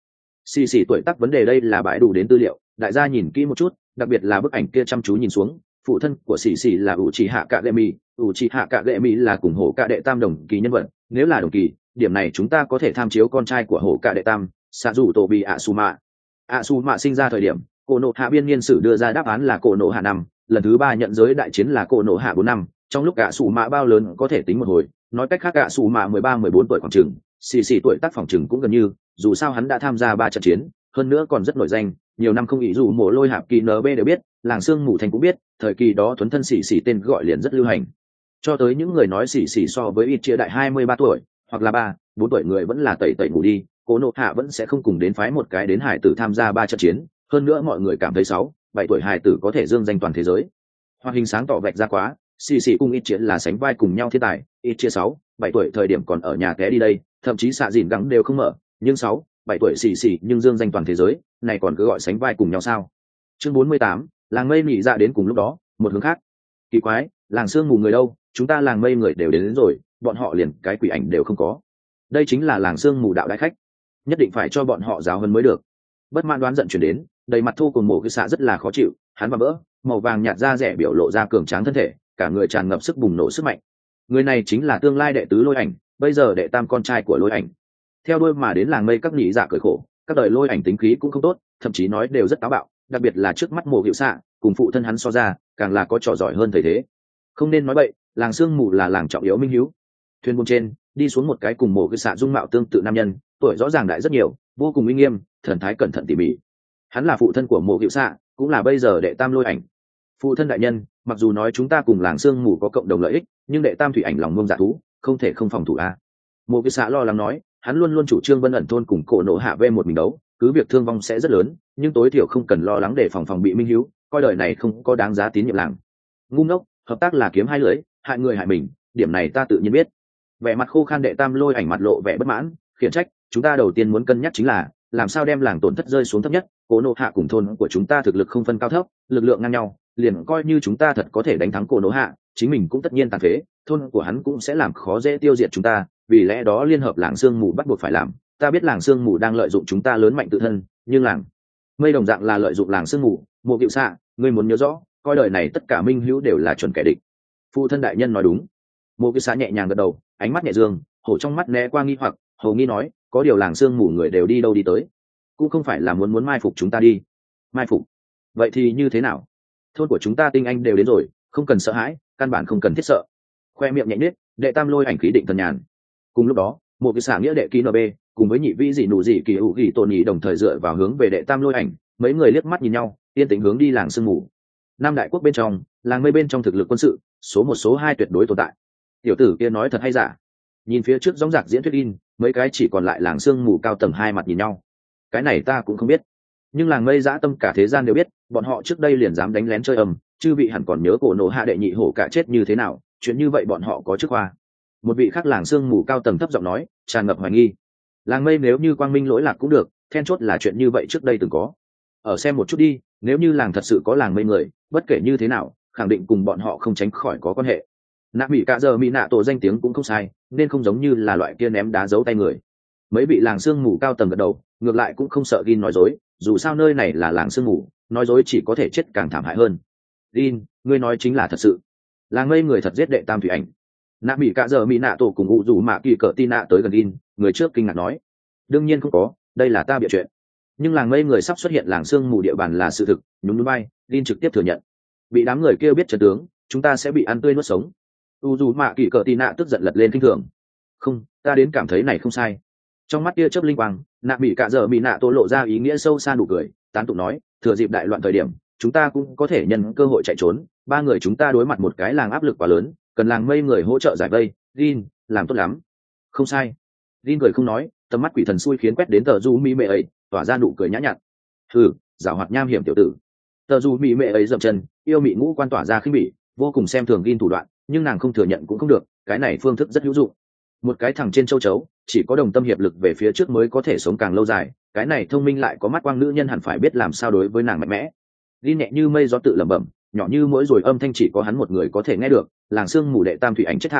Xì xì tuổi tác vấn đề đây là bãi đủ đến tư liệu, đại gia nhìn kỹ một chút, đặc biệt là bức ảnh kia chăm chú nhìn xuống, phụ thân của xì xì là Uchiha Kagami, Uchiha Kagami là cùng hổ cạ đệ tam đồng kỳ nhân vật, nếu là đồng kỳ, điểm này chúng ta có thể tham chiếu con trai của hổ cạ đệ tam, Sarutobi Asuma. Asuma sinh ra thời điểm, Cổ Nộ Hạ biên niên sử đưa ra đáp án là Cổ Nộ Hạ năm, lần thứ 3 nhận giới đại chiến là Cổ Nộ Hạ 4 năm, trong lúc Asuma bao lớn có thể tính một hồi, nói cách khác Asuma 13-14 tuổi khoảng chừng, xì xì tuổi tác phòng chừng cũng gần như, dù sao hắn đã tham gia 3 trận chiến, hơn nữa còn rất nổi danh, nhiều năm không ý dù mổ lôi hạp kỳ NB đều biết, làng xương mù thành cũng biết, thời kỳ đó thuấn thân xì xì tên gọi liền rất lưu hành. Cho tới những người nói xì xì so với ít chia đại 23 tuổi, hoặc là 4 tuổi người vẫn là tẩy ngủ đi, Cổ Nộ Hạ vẫn sẽ không cùng đến phái một cái đến hải tử tham gia 3 trận chiến, hơn nữa mọi người cảm thấy 6-7 tuổi hải tử có thể dương danh toàn thế giới. Hoạt hình sáng tỏ vạch ra quá, xì xì cùng ít chia là sánh vai cùng nhau thiên tài, ít chia 6-7 tuổi thời điểm còn ở nhà té đi đây, thậm chí xạ dìn gắng đều không mở, nhưng 6-7 tuổi xì xì nhưng dương danh toàn thế giới, này còn cứ gọi sánh vai cùng nhau sao? Chương 48, làng mây nỉ dạ đến cùng lúc đó, một hướng khác. Kỳ quái, làng sương mù người đâu, chúng ta làng mây người đều đến rồi, bọn họ liền cái quỷ ảnh đều không có. Đây chính là làng sương mù đạo đại khách, nhất định phải cho bọn họ giáo hơn mới được. Bất mãn đoán giận chuyển đến, đầy mặt thu cùng mổ cái xạ rất là khó chịu, hắn và vỡ, màu vàng nhạt da rẻ biểu lộ ra cường tráng thân thể, cả người tràn ngập sức bùng nổ sức mạnh. Người này chính là tương lai đệ tứ Lôi Ảnh, bây giờ đệ tam con trai của Lôi Ảnh. Theo đuôi mà đến làng mây các nhị dạ cởi khổ, các đời Lôi Ảnh tính khí cũng không tốt, thậm chí nói đều rất táo bạo, đặc biệt là trước mắt mổ hiệu xạ, cùng phụ thân hắn so ra, càng là có trò giỏi hơn thầy thế. Không nên nói bậy, làng sương mù là làng trọng yếu minh hiếu. Thuyền buôn trên đi xuống một cái cùng mổ cái xạ dung mạo tương tự nam nhân, tuổi rõ ràng đại rất nhiều, vô cùng uy nghiêm, thần thái cẩn thận tỉ mỉ. Hắn là phụ thân của mộ hiệu xạ, cũng là bây giờ đệ tam Lôi Ảnh. Phụ thân đại nhân, mặc dù nói chúng ta cùng làng sương mù có cộng đồng lợi ích, nhưng đệ tam thủy ảnh lòng ngông dạ thú, không thể không phòng thủ a. Mộ hiệu xạ lo lắng nói, hắn luôn luôn chủ trương Vân ẩn thôn cùng Cổ Nộ Hạ v một mình đấu, cứ việc thương vong sẽ rất lớn, nhưng tối thiểu không cần lo lắng để phòng bị minh hiếu, coi đời này không có đáng giá tín nhiệm làng. Ngu ngốc, hợp tác là kiếm hai lưỡi, hại người hại mình, điểm này ta tự nhiên biết. Vẻ mặt khô khan đệ tam Lôi Ảnh mặt lộ vẻ bất mãn, khiển trách, chúng ta đầu tiên muốn cân nhắc chính là làm sao đem làng tổn thất rơi xuống thấp nhất. Cổ Nộ Hạ cùng thôn của chúng ta thực lực không phân cao thấp, lực lượng ngang nhau, liền coi như chúng ta thật có thể đánh thắng Cổ Nộ Hạ, chính mình cũng tất nhiên tàn phế, thôn của hắn cũng sẽ làm khó dễ tiêu diệt chúng ta, vì lẽ đó liên hợp làng sương mù bắt buộc phải làm. Ta biết làng sương mù đang lợi dụng chúng ta lớn mạnh tự thân, nhưng làng mây đồng dạng là lợi dụng làng sương mù. Mộ Cựu Xạ, ngươi muốn nhớ rõ, coi đời này tất cả minh hữu đều là chuẩn kẻ địch. Phụ thân đại nhân nói đúng. Mộ Cựu Xạ nhẹ nhàng gật đầu, ánh mắt nhẹ dương, hổ trong mắt né qua nghi hoặc, hầu nghi nói, có điều làng sương mù người đều đi đâu đi tới, cũng không phải là muốn mai phục chúng ta đi. Mai phục? Vậy thì như thế nào? Thôn của chúng ta tinh anh đều đến rồi, không cần sợ hãi, căn bản không cần thiết sợ. Khoe miệng nhẹ nhếch, đệ tam Lôi Ảnh khí định thần nhàn. Cùng lúc đó, một cái xả nghĩa đệ ký NB cùng với nhị vĩ dị nụ dị kỳ hữu ghi tôn nhị đồng thời dựa vào hướng về đệ tam Lôi Ảnh, mấy người liếc mắt nhìn nhau, yên tĩnh hướng đi làng sương mù. Nam đại quốc bên trong, làng mây bên trong thực lực quân sự, số 1 số 2 tuyệt đối tồn tại. Tiểu tử kia nói thật hay giả? Nhìn phía trước gióng giạc diễn thuyết in, mấy cái chỉ còn lại làng sương mù cao tầng hai mặt nhìn nhau. Cái này ta cũng không biết, nhưng làng mây dã tâm cả thế gian đều biết, bọn họ trước đây liền dám đánh lén chơi ầm, chư vị hẳn còn nhớ Cổ Nộ Hạ đệ nhị hổ cả chết như thế nào, chuyện như vậy bọn họ có trước khoa. Một vị khác làng sương mù cao tầng thấp giọng nói, tràn ngập hoài nghi. Làng mây nếu như quang minh lỗi lạc cũng được, then chốt là chuyện như vậy trước đây từng có. Ở xem một chút đi, nếu như làng thật sự có làng mây người, bất kể như thế nào, khẳng định cùng bọn họ không tránh khỏi có quan hệ. Nạ Mỹ cả giờ Mỹ nạ tổ danh tiếng cũng không sai, nên không giống như là loại kia ném đá giấu tay người. Mấy vị làng sương mù cao tầng gật đầu, ngược lại cũng không sợ Gin nói dối, dù sao nơi này là làng sương mù, nói dối chỉ có thể chết càng thảm hại hơn. Gin, ngươi nói chính là thật sự. Làng mây người thật giết đệ tam thủy ảnh. Nạ Mỹ cả giờ Mỹ nạ tổ cùng ngụ dù mạ kỳ cỡ tin nạ tới gần Gin, người trước kinh ngạc nói, đương nhiên không có, đây là ta bịa chuyện. Nhưng làng mây người sắp xuất hiện làng sương mù địa bàn là sự thực, nhún nhún vai, Gin trực tiếp thừa nhận. Bị đám người kia biết trận tướng, chúng ta sẽ bị ăn tươi nuốt sống. Dù mạ kỳ cỡ tin nạ tức giận lật lên kinh thường. Không, ta đến cảm thấy này không sai. Trong mắt tia chớp linh quang, Nạ Mỹ cả giờ Mỹ nạ tổ lộ ra ý nghĩa sâu xa nụ cười, tán tụng nói, thừa dịp đại loạn thời điểm, chúng ta cũng có thể nhân cơ hội chạy trốn. Ba người chúng ta đối mặt một cái làng áp lực quá lớn, cần làng mây người hỗ trợ giải vây. Gin, làm tốt lắm. Không sai. Gin cười không nói, tầm mắt quỷ thần xui khiến quét đến tờ du mỹ mệ ấy, tỏa ra nụ cười nhã nhặn. Hừ, giảo hoạt nham hiểm tiểu tử. Tờ du mỹ mệ ấy dậm chân, yêu mị ngũ quan tỏa ra khinh bỉ, vô cùng xem thường Gin thủ đoạn, nhưng nàng không thừa nhận cũng không được, cái này phương thức rất hữu dụng. Một cái thằng trên châu chấu, chỉ có đồng tâm hiệp lực về phía trước mới có thể sống càng lâu dài, cái này thông minh lại có mắt quang nữ nhân hẳn phải biết làm sao đối với nàng mạnh mẽ. Gin nhẹ như mây gió tự lẩm bẩm, nhỏ như mỗi rồi âm thanh chỉ có hắn một người có thể nghe được, làng sương mù đệ tam thủy ảnh chết thảm,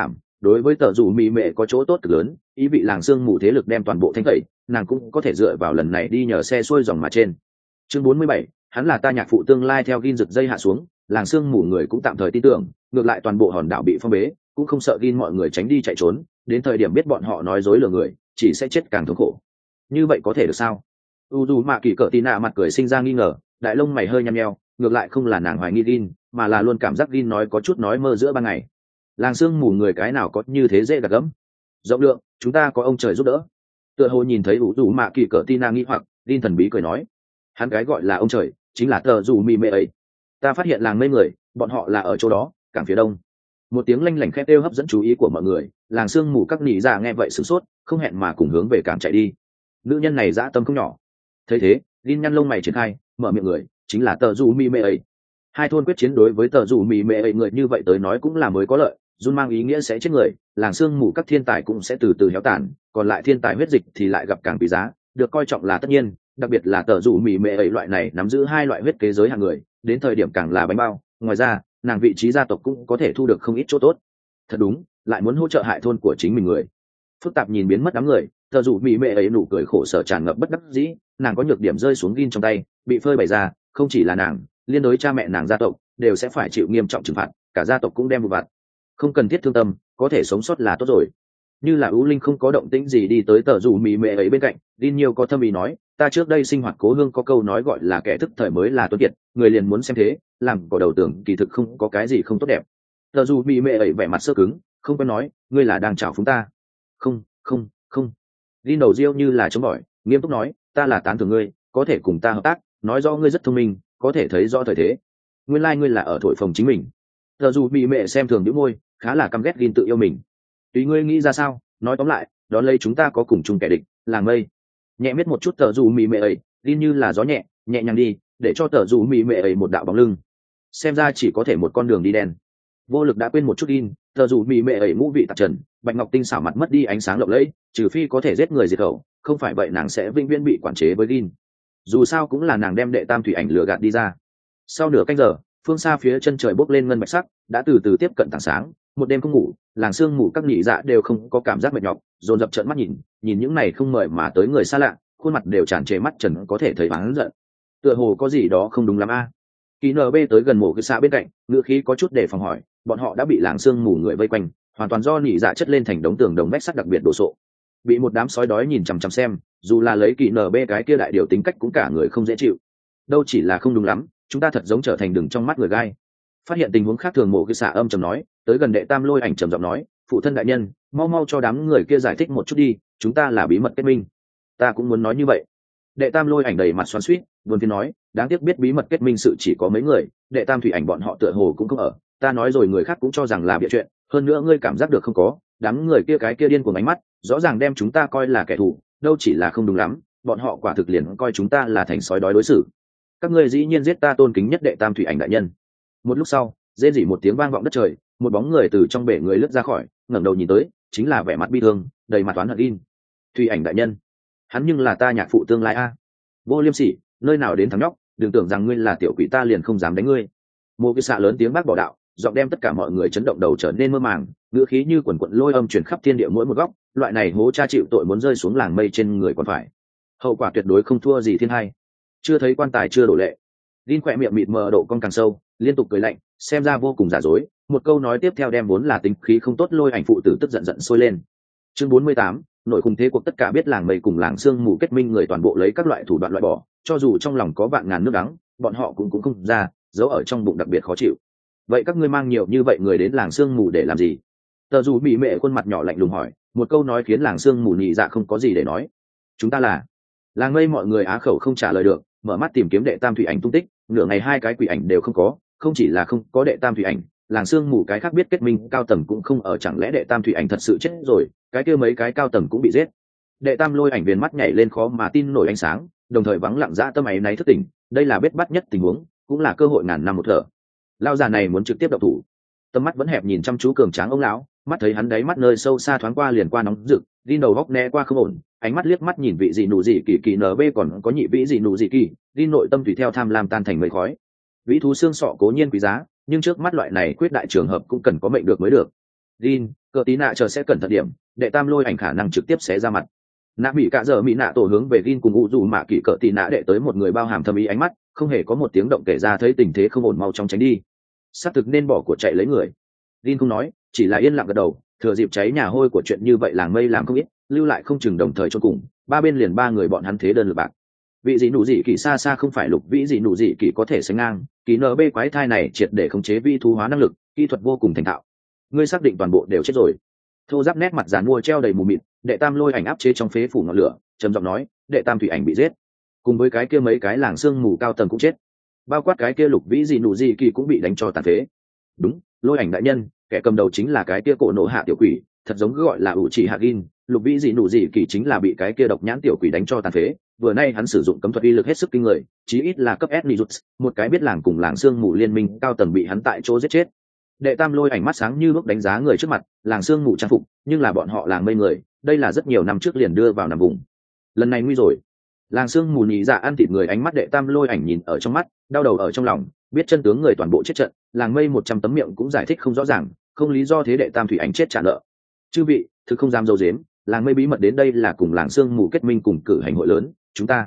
đối với tờ rủ mì mệ có chỗ tốt cực lớn, ý vị làng sương mù thế lực đem toàn bộ thanh tẩy, nàng cũng có thể dựa vào lần này đi nhờ xe xuôi dòng mà trên. Chương 47, hắn là ta nhạc phụ tương lai. Theo Gin giật dây hạ xuống, làng sương mù người cũng tạm thời tin tưởng, ngược lại toàn bộ hòn đảo bị phong bế, cũng không sợ Gin mọi người tránh đi chạy trốn, đến thời điểm biết bọn họ nói dối lừa người, chỉ sẽ chết càng thống khổ. Như vậy có thể được sao? Mạ Kỳ Cỡ Tì Nạ mặt cười sinh ra nghi ngờ, đại lông mày hơi nhăn nheo, ngược lại không là nàng hoài nghi Gin, mà là luôn cảm giác Gin nói có chút nói mơ giữa ban ngày. Làng sương mù người cái nào có như thế dễ gạt gẫm. Rộng lượng, chúng ta có ông trời giúp đỡ. Tựa hồ nhìn thấy Mạ Kỳ Cỡ Tì Nạ nghi hoặc, Gin thần bí cười nói, hắn cái gọi là ông trời chính là tờ dù mì mê ấy. Ta phát hiện làng mây người, bọn họ là ở chỗ đó, cảng phía đông. Một tiếng lanh lảnh khét kêu hấp dẫn chú ý của mọi người, làng sương mù các nỉ ra nghe vậy sửng sốt, không hẹn mà cùng hướng về cảng chạy đi. Nữ nhân này dã tâm không nhỏ. Thấy thế, Gin nhăn lông mày triển khai, mở miệng người chính là tờ dù mì mê ấy. Hai thôn quyết chiến đối với tờ dù mì mê ấy người như vậy tới nói cũng là mới có lợi, Jun mang ý nghĩa sẽ chết người, làng sương mù các thiên tài cũng sẽ từ từ héo tàn, còn lại thiên tài huyết dịch thì lại gặp càng quý giá, được coi trọng là tất nhiên, đặc biệt là tờ rủ mì mệ ấy loại này nắm giữ hai loại huyết kế giới hạng người, đến thời điểm càng là bánh bao. Ngoài ra, nàng vị trí gia tộc cũng có thể thu được không ít chỗ tốt. Thật đúng, lại muốn hỗ trợ hại thôn của chính mình người. Phức tạp nhìn biến mất đám người, tờ rủ mì mệ ấy nụ cười khổ sở tràn ngập bất đắc dĩ, nàng có nhược điểm rơi xuống Gin trong tay, bị phơi bày ra, không chỉ là nàng, liên đối cha mẹ nàng gia tộc đều sẽ phải chịu nghiêm trọng trừng phạt, cả gia tộc cũng đem vụ vặt. Không cần thiết thương tâm, có thể sống sót là tốt rồi. Như là ưu linh không có động tĩnh gì đi tới tờ rủ mì mệ ấy bên cạnh, Gin nhiều có thâm ý nói, ta trước đây sinh hoạt cố hương có câu nói gọi là kẻ thức thời mới là tuấn kiệt, người liền muốn xem thế, làm cỏ đầu tưởng kỳ thực không có cái gì không tốt đẹp. Tờ dù bị mẹ ấy vẻ mặt sơ cứng, không có nói, ngươi là đang chào phúng ta. Không. Gin đầu riêu như là chống bỏi, nghiêm túc nói, ta là tán thưởng ngươi, có thể cùng ta hợp tác, nói rõ ngươi rất thông minh, có thể thấy rõ thời thế. Nguyên lai ngươi là ở thổi phồng chính mình. Tờ dù bị mẹ xem thường nhíu môi, khá là căm ghét Gin tự yêu mình. Tùy ngươi nghĩ ra sao, nói tóm lại, đón lấy chúng ta có cùng chung kẻ địch, làng mây. Nhẹ miết một chút tờ dù mì mệ ấy, Gin như là gió nhẹ, nhẹ nhàng đi, để cho tờ dù mì mệ ấy một đạo bóng lưng. Xem ra chỉ có thể một con đường đi đen. Vô lực đã quên một chút Gin, tờ dù mì mệ ấy ngũ vị tạp trần, bạch ngọc tinh xảo mặt mất đi ánh sáng lộng lẫy, trừ phi có thể giết người diệt khẩu, không phải vậy nàng sẽ vĩnh viễn bị quản chế với Gin. Dù sao cũng là nàng đem đệ tam thủy ảnh lừa gạt đi ra. Sau nửa canh giờ, phương xa phía chân trời bốc lên ngân bạch sắc, đã từ từ tiếp cận tảng sáng. Một đêm không ngủ, làng sương mù các nhị dạ đều không có cảm giác mệt nhọc, dồn dập trợn mắt nhìn những này không mời mà tới người xa lạ, khuôn mặt đều tràn trề mắt trần có thể thấy oán giận. Tựa hồ có gì đó không đúng lắm a. Kỳ NB tới gần mộ cái xã bên cạnh, ngữ khí có chút để phòng hỏi, bọn họ đã bị làng sương mù người vây quanh, hoàn toàn do nhị dạ chất lên thành đống tường đồng vách sắt đặc biệt đồ sộ. Bị một đám sói đói nhìn chằm chằm xem, dù là lấy Kỳ NB cái kia đại điều tính cách cũng cả người không dễ chịu. Đâu chỉ là không đúng lắm, chúng ta thật giống trở thành đường trong mắt người gai. Phát hiện tình huống khác thường, mộ cái xã âm trầm nói, tới gần đệ tam lôi ảnh trầm giọng nói, phụ thân đại nhân, mau cho đám người kia giải thích một chút đi, chúng ta là bí mật kết minh. Ta cũng muốn nói như vậy. Đệ tam lôi ảnh đầy mặt xoắn xuýt, buồn phiền nói, đáng tiếc biết bí mật kết minh sự chỉ có mấy người, đệ tam thủy ảnh bọn họ tựa hồ cũng không ở, ta nói rồi người khác cũng cho rằng là bịa chuyện, hơn nữa ngươi cảm giác được không có, đám người kia cái kia điên cuồng ánh mắt, rõ ràng đem chúng ta coi là kẻ thù, đâu chỉ là không đúng lắm, bọn họ quả thực liền coi chúng ta là thành sói đói đối xử. Các ngươi dĩ nhiên giết ta tôn kính nhất đệ tam thủy ảnh đại nhân. Một lúc sau, rên rỉ một tiếng vang vọng đất trời, một bóng người từ trong bể người lướt ra khỏi, ngẩng đầu nhìn tới, chính là vẻ mặt bi thương, đầy mặt oán hận Gin. Thủy ảnh đại nhân, hắn nhưng là ta nhạc phụ tương lai a. Vô liêm sỉ, nơi nào đến thằng nhóc, đừng tưởng rằng ngươi là tiểu quỷ ta liền không dám đánh ngươi. Một cái xạ lớn tiếng bác bỏ đạo, giọng đem tất cả mọi người chấn động đầu trở nên mơ màng, ngữ khí như quần quận lôi âm truyền khắp thiên địa mỗi một góc, loại này hố cha chịu tội muốn rơi xuống làng mây trên người còn phải. Hậu quả tuyệt đối không thua gì thiên hai. Chưa thấy quan tài chưa đổ lệ. Gin khỏe miệng mịt mờ độ cong càng sâu, liên tục cười lạnh, xem ra vô cùng giả dối. Một câu nói tiếp theo đem vốn là tính khí không tốt lôi ảnh phụ tử tức giận giận sôi lên. Chương 48, nội khung thế cuộc tất cả biết làng mây cùng làng sương mù kết minh người toàn bộ lấy các loại thủ đoạn loại bỏ, cho dù trong lòng có vạn ngàn nước đắng, bọn họ cũng không ra, giấu ở trong bụng đặc biệt khó chịu. Vậy các ngươi mang nhiều như vậy người đến làng sương mù để làm gì? Tờ dù bị mẹ khuôn mặt nhỏ lạnh lùng hỏi, một câu nói khiến làng sương mù nhị dạ không có gì để nói. Chúng ta là làng mây, mọi người á khẩu không trả lời được, mở mắt tìm kiếm đệ tam thủy ảnh tung tích, nửa ngày hai cái quỷ ảnh đều không có, không chỉ là không có đệ tam thủy ảnh, làng sương mù cái khác biết kết minh cao tầng cũng không ở, chẳng lẽ đệ tam thủy ảnh thật sự chết rồi, cái kia mấy cái cao tầng cũng bị giết. Đệ tam lôi ảnh viền mắt nhảy lên khó mà tin nổi ánh sáng, đồng thời vắng lặng dã tâm ấy náy thức tỉnh, đây là bết bắt nhất tình huống, cũng là cơ hội ngàn năm một thở. Lao già này muốn trực tiếp động thủ. Tâm mắt vẫn hẹp nhìn chăm chú cường tráng ông lão, mắt thấy hắn đáy mắt nơi sâu xa thoáng qua liền qua nóng rực, đi đầu góc né qua không ổn, ánh mắt liếc mắt nhìn vị gì nụ gì kỳ kỳ nb còn có nhị vĩ gì nụ gì kỳ, đi nội tâm tùy theo tham lam tan thành mây khói. Vĩ thú xương sọ cố nhiên quý giá, nhưng trước mắt loại này quyết đại trường hợp cũng cần có mệnh được mới được. Jin, cờ tí nạ chờ sẽ cẩn thận điểm, đệ tam lôi ảnh khả năng trực tiếp sẽ ra mặt. Nạ bị cả giờ mỹ nạ tổ hướng về Jin cùng u dù mạ kỳ cờ tí nạ đệ tới một người bao hàm thâm ý ánh mắt, không hề có một tiếng động kể ra thấy tình thế không ổn mau trong tránh đi. Sát thực nên bỏ của chạy lấy người. Jin không nói, chỉ là yên lặng gật đầu, thừa dịp cháy nhà hôi của chuyện như vậy làng mây làm không ít, lưu lại không chừng đồng thời cho cùng, ba bên liền ba người bọn hắn thế đơn lực bạc. Vị gì nụ dị kỳ xa xa không phải lục vĩ gì nụ dị kỳ có thể sánh ngang, kỳ nb quái thai này triệt để khống chế vi thú hóa năng lực, kỹ thuật vô cùng thành thạo. Ngươi xác định toàn bộ đều chết rồi. Thô giáp nét mặt dàn mua treo đầy mù mịt, đệ tam lôi ảnh áp chế trong phế phủ ngọn lửa, trầm giọng nói, đệ tam thủy ảnh bị giết, cùng với cái kia mấy cái làng xương mù cao tầng cũng chết, bao quát cái kia lục vĩ gì nụ dị kỳ cũng bị đánh cho tàn phế. Đúng, lôi ảnh đại nhân, kẻ cầm đầu chính là cái kia cổ nổ hạ tiểu quỷ, thật giống gọi là ủ trì hạ gin. Lục vĩ gì nụ dị kỳ chính là bị cái kia độc nhãn tiểu quỷ đánh cho tàn phế, vừa nay hắn sử dụng cấm thuật uy lực hết sức kinh người, chí ít là cấp S Nijutsu, một cái biết làng cùng làng xương mù liên minh cao tầng bị hắn tại chỗ giết chết. Đệ tam lôi ảnh mắt sáng như lúc đánh giá người trước mặt, làng xương mù trang phục, nhưng là bọn họ làng mây người, đây là rất nhiều năm trước liền đưa vào nằm vùng. Lần này nguy rồi. Làng xương mù nhị dạ ăn thịt người, ánh mắt đệ tam lôi ảnh nhìn ở trong mắt, đau đầu ở trong lòng, biết chân tướng người toàn bộ chết trận, làng mây 100 tấm miệng cũng giải thích không rõ ràng, không lý do thế đệ tam thủy ảnh chết trả nợ. Chư vị, thực không dám dâu dếm, làng mây bí mật đến đây là cùng làng xương mù kết minh cùng cử hành hội lớn, chúng ta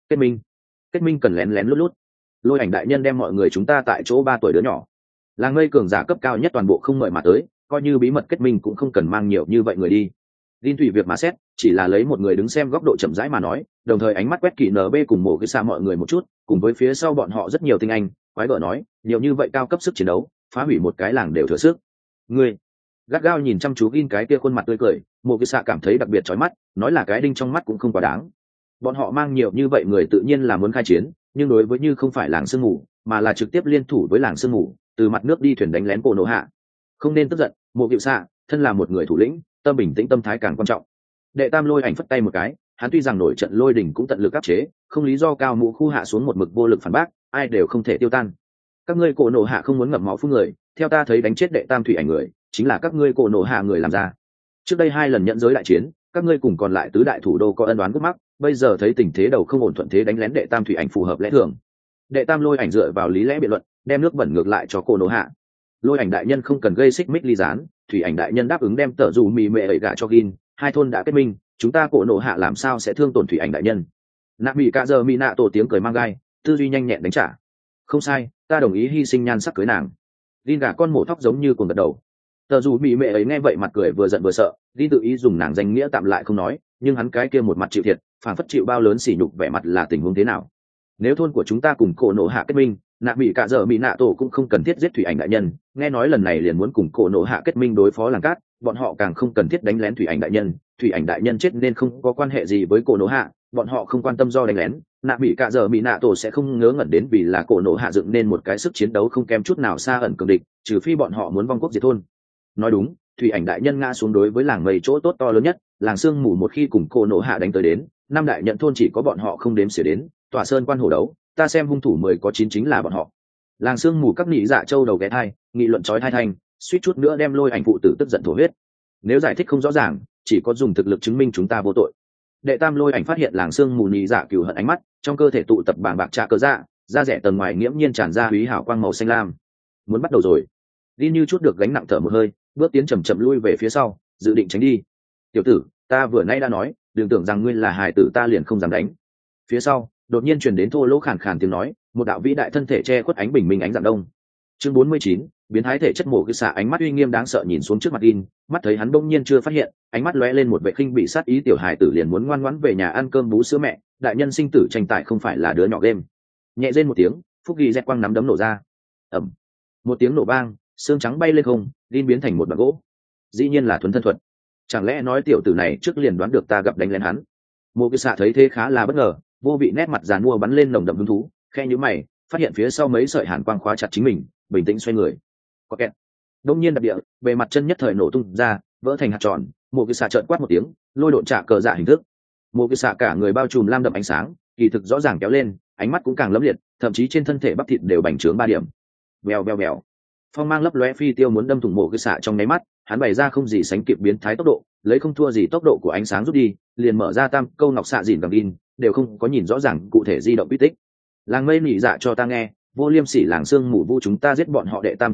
kết minh cần lén lén lút lút. Lôi ảnh đại nhân đem mọi người chúng ta tại chỗ 3 tuổi đứa nhỏ, làng mây cường giả cấp cao nhất toàn bộ không mời mà tới, coi như bí mật kết minh cũng không cần mang nhiều như vậy người đi. Linh thủy việc mà xét, chỉ là lấy một người đứng xem góc độ chậm rãi mà nói, đồng thời ánh mắt quét kỳ nb cùng mổ cái xa mọi người một chút, cùng với phía sau bọn họ rất nhiều tinh anh, quái gở nói, nhiều như vậy cao cấp sức chiến đấu, phá hủy một cái làng đều thừa sức. Ngươi gắt gao nhìn chăm chú Gin cái kia khuôn mặt tươi cười, mổ cái xa cảm thấy đặc biệt chói mắt, nói là cái đinh trong mắt cũng không quá đáng. Bọn họ mang nhiều như vậy người tự nhiên là muốn khai chiến, nhưng đối với như không phải làng sương mù, mà là trực tiếp liên thủ với làng sương mù, từ mặt nước đi thuyền đánh lén cổ nổ hạ. Không nên tức giận, mộ Cựu Xạ, thân là một người thủ lĩnh, tâm bình tĩnh tâm thái càng quan trọng. Đệ tam lôi ảnh phất tay một cái, hắn tuy rằng nổi trận lôi đỉnh cũng tận lực áp chế, không lý do cao mũ khu hạ xuống một mực vô lực phản bác, ai đều không thể tiêu tan. Các ngươi cổ nổ hạ không muốn ngậm máu phun người, theo ta thấy đánh chết đệ tam thủy ảnh người, chính là các ngươi cổ nổ hạ người làm ra. Trước đây 2 lần nhận giới đại chiến, các ngươi cùng còn lại tứ đại thủ đô có ân oán gút mắc, bây giờ thấy tình thế đầu không ổn thuận thế đánh lén đệ tam thủy ảnh phù hợp lẽ thường. Đệ tam lôi ảnh dựa vào lý lẽ biện luận, đem nước bẩn ngược lại cho cổ nổ hạ. Lôi ảnh đại nhân không cần gây xích mích ly gián, thủy ảnh đại nhân đáp ứng đem tở dù mì mệ ấy gạ cho Gin, 2 thôn đã kết minh, chúng ta cổ nổ hạ làm sao sẽ thương tổn thủy ảnh đại nhân. Nạ bị cả giờ mỹ nạ tổ tiếng cười mang gai, tư duy nhanh nhẹn đánh trả. Không sai, ta đồng ý hy sinh nhan sắc cưới nàng. Gin gả con mổ thóc giống như cuồng gật đầu. Tở dù mì mệ ấy nghe vậy mặt cười vừa giận vừa sợ, Gin tự ý dùng nàng danh nghĩa tạm lại không nói, nhưng hắn cái kia một mặt chịu thiệt, phản phất chịu bao lớn sỉ nhục vẻ mặt là tình huống thế nào. Nếu thôn của chúng ta cùng cổ nổ hạ kết minh, nạ bị cả giờ mỹ nạ tổ cũng không cần thiết giết thủy ảnh đại nhân, nghe nói lần này liền muốn cùng cổ nổ hạ kết minh đối phó làng cát, bọn họ càng không cần thiết đánh lén thủy ảnh đại nhân, thủy ảnh đại nhân chết nên không có quan hệ gì với cổ nổ hạ, bọn họ không quan tâm do đánh lén, nạ bị cả giờ mỹ nạ tổ sẽ không ngớ ngẩn đến vì là cổ nổ hạ dựng nên một cái sức chiến đấu không kém chút nào xa ẩn cường địch, trừ phi bọn họ muốn vong quốc diệt thôn. Nói đúng, thủy ảnh đại nhân ngã xuống đối với làng mây chỗ tốt to lớn nhất, làng sương mù một khi cùng cổ nổ hạ đánh tới đến, 5 đại nhận thôn chỉ có bọn họ không đếm xỉa đến, tỏa sơn quan hổ đấu, ta xem hung thủ 10 có 9 chính là bọn họ. Làng sương mù các nhị dạ châu đầu ghé thai, nghị luận chói tai thành, suýt chút nữa đem lôi ảnh phụ tử tức giận thổ huyết. Nếu giải thích không rõ ràng, chỉ có dùng thực lực chứng minh chúng ta vô tội. Đệ tam lôi ảnh phát hiện làng sương mù nhị dạ cừu hận ánh mắt, trong cơ thể tụ tập bảng bạc trà cơ dạ, da rẻ tầng ngoài nghiễm nhiên tràn ra úy hào quang màu xanh lam. Muốn bắt đầu rồi. Đi như chút được gánh nặng thở một hơi, bước tiến chậm chậm lui về phía sau, dự định tránh đi. Tiểu tử, ta vừa nay đã nói, đừng tưởng rằng ngươi là hài tử ta liền không dám đánh. Phía sau đột nhiên truyền đến thô lỗ khàn khàn tiếng nói, một đạo vĩ đại thân thể che khuất ánh bình minh ánh dạng đông. Chương 49, biến thái thể chất mổ cái xạ ánh mắt uy nghiêm đáng sợ nhìn xuống trước mặt In, mắt thấy hắn bỗng nhiên chưa phát hiện, ánh mắt lóe lên một vẻ khinh bị sát ý, tiểu hài tử liền muốn ngoan ngoãn về nhà ăn cơm bú sữa mẹ, đại nhân sinh tử tranh tài không phải là đứa nhỏ game. Nhẹ rên một tiếng, Phúc Ghi dẹt quăng nắm đấm nổ ra. Ầm. Một tiếng nổ vang, xương trắng bay lên không, In biến thành một đoạn gỗ. Dĩ nhiên là thuần thân thuật. Chẳng lẽ nói tiểu tử này trước liền đoán được ta gặp đánh lén hắn? Mộ cái xạ thấy thế khá là bất ngờ, vô vị nét mặt giàn mua bắn lên nồng đậm hứng thú, khe nhíu mày, phát hiện phía sau mấy sợi hàn quang khóa chặt chính mình, bình tĩnh xoay người. Có kẹt. Đông nhiên đập địa, bề mặt chân nhất thời nổ tung ra, vỡ thành hạt tròn, một cái xạ trợn quát một tiếng, lôi độn trả cờ dạ hình thức. Một cái xạ cả người bao trùm lam đậm ánh sáng, kỳ thực rõ ràng kéo lên, ánh mắt cũng càng lấm liệt, thậm chí trên thân thể bắp thịt đều bành trướng 3 điểm. Bèo bèo bèo. Phong mang lấp lóe phi tiêu muốn đâm thủng một cái xạ trong nháy mắt, hắn bày ra không gì sánh kịp biến thái tốc độ, lấy không thua gì tốc độ của ánh sáng rút đi, liền mở ra tam câu ngọc xạ dìn bằng in, đều không có nhìn rõ ràng cụ thể di động quy tích. Làng mây nỉ dạ cho ta nghe, vô liêm sỉ làng sương mù vu chúng ta giết bọn họ đệ tam thủy ảnh,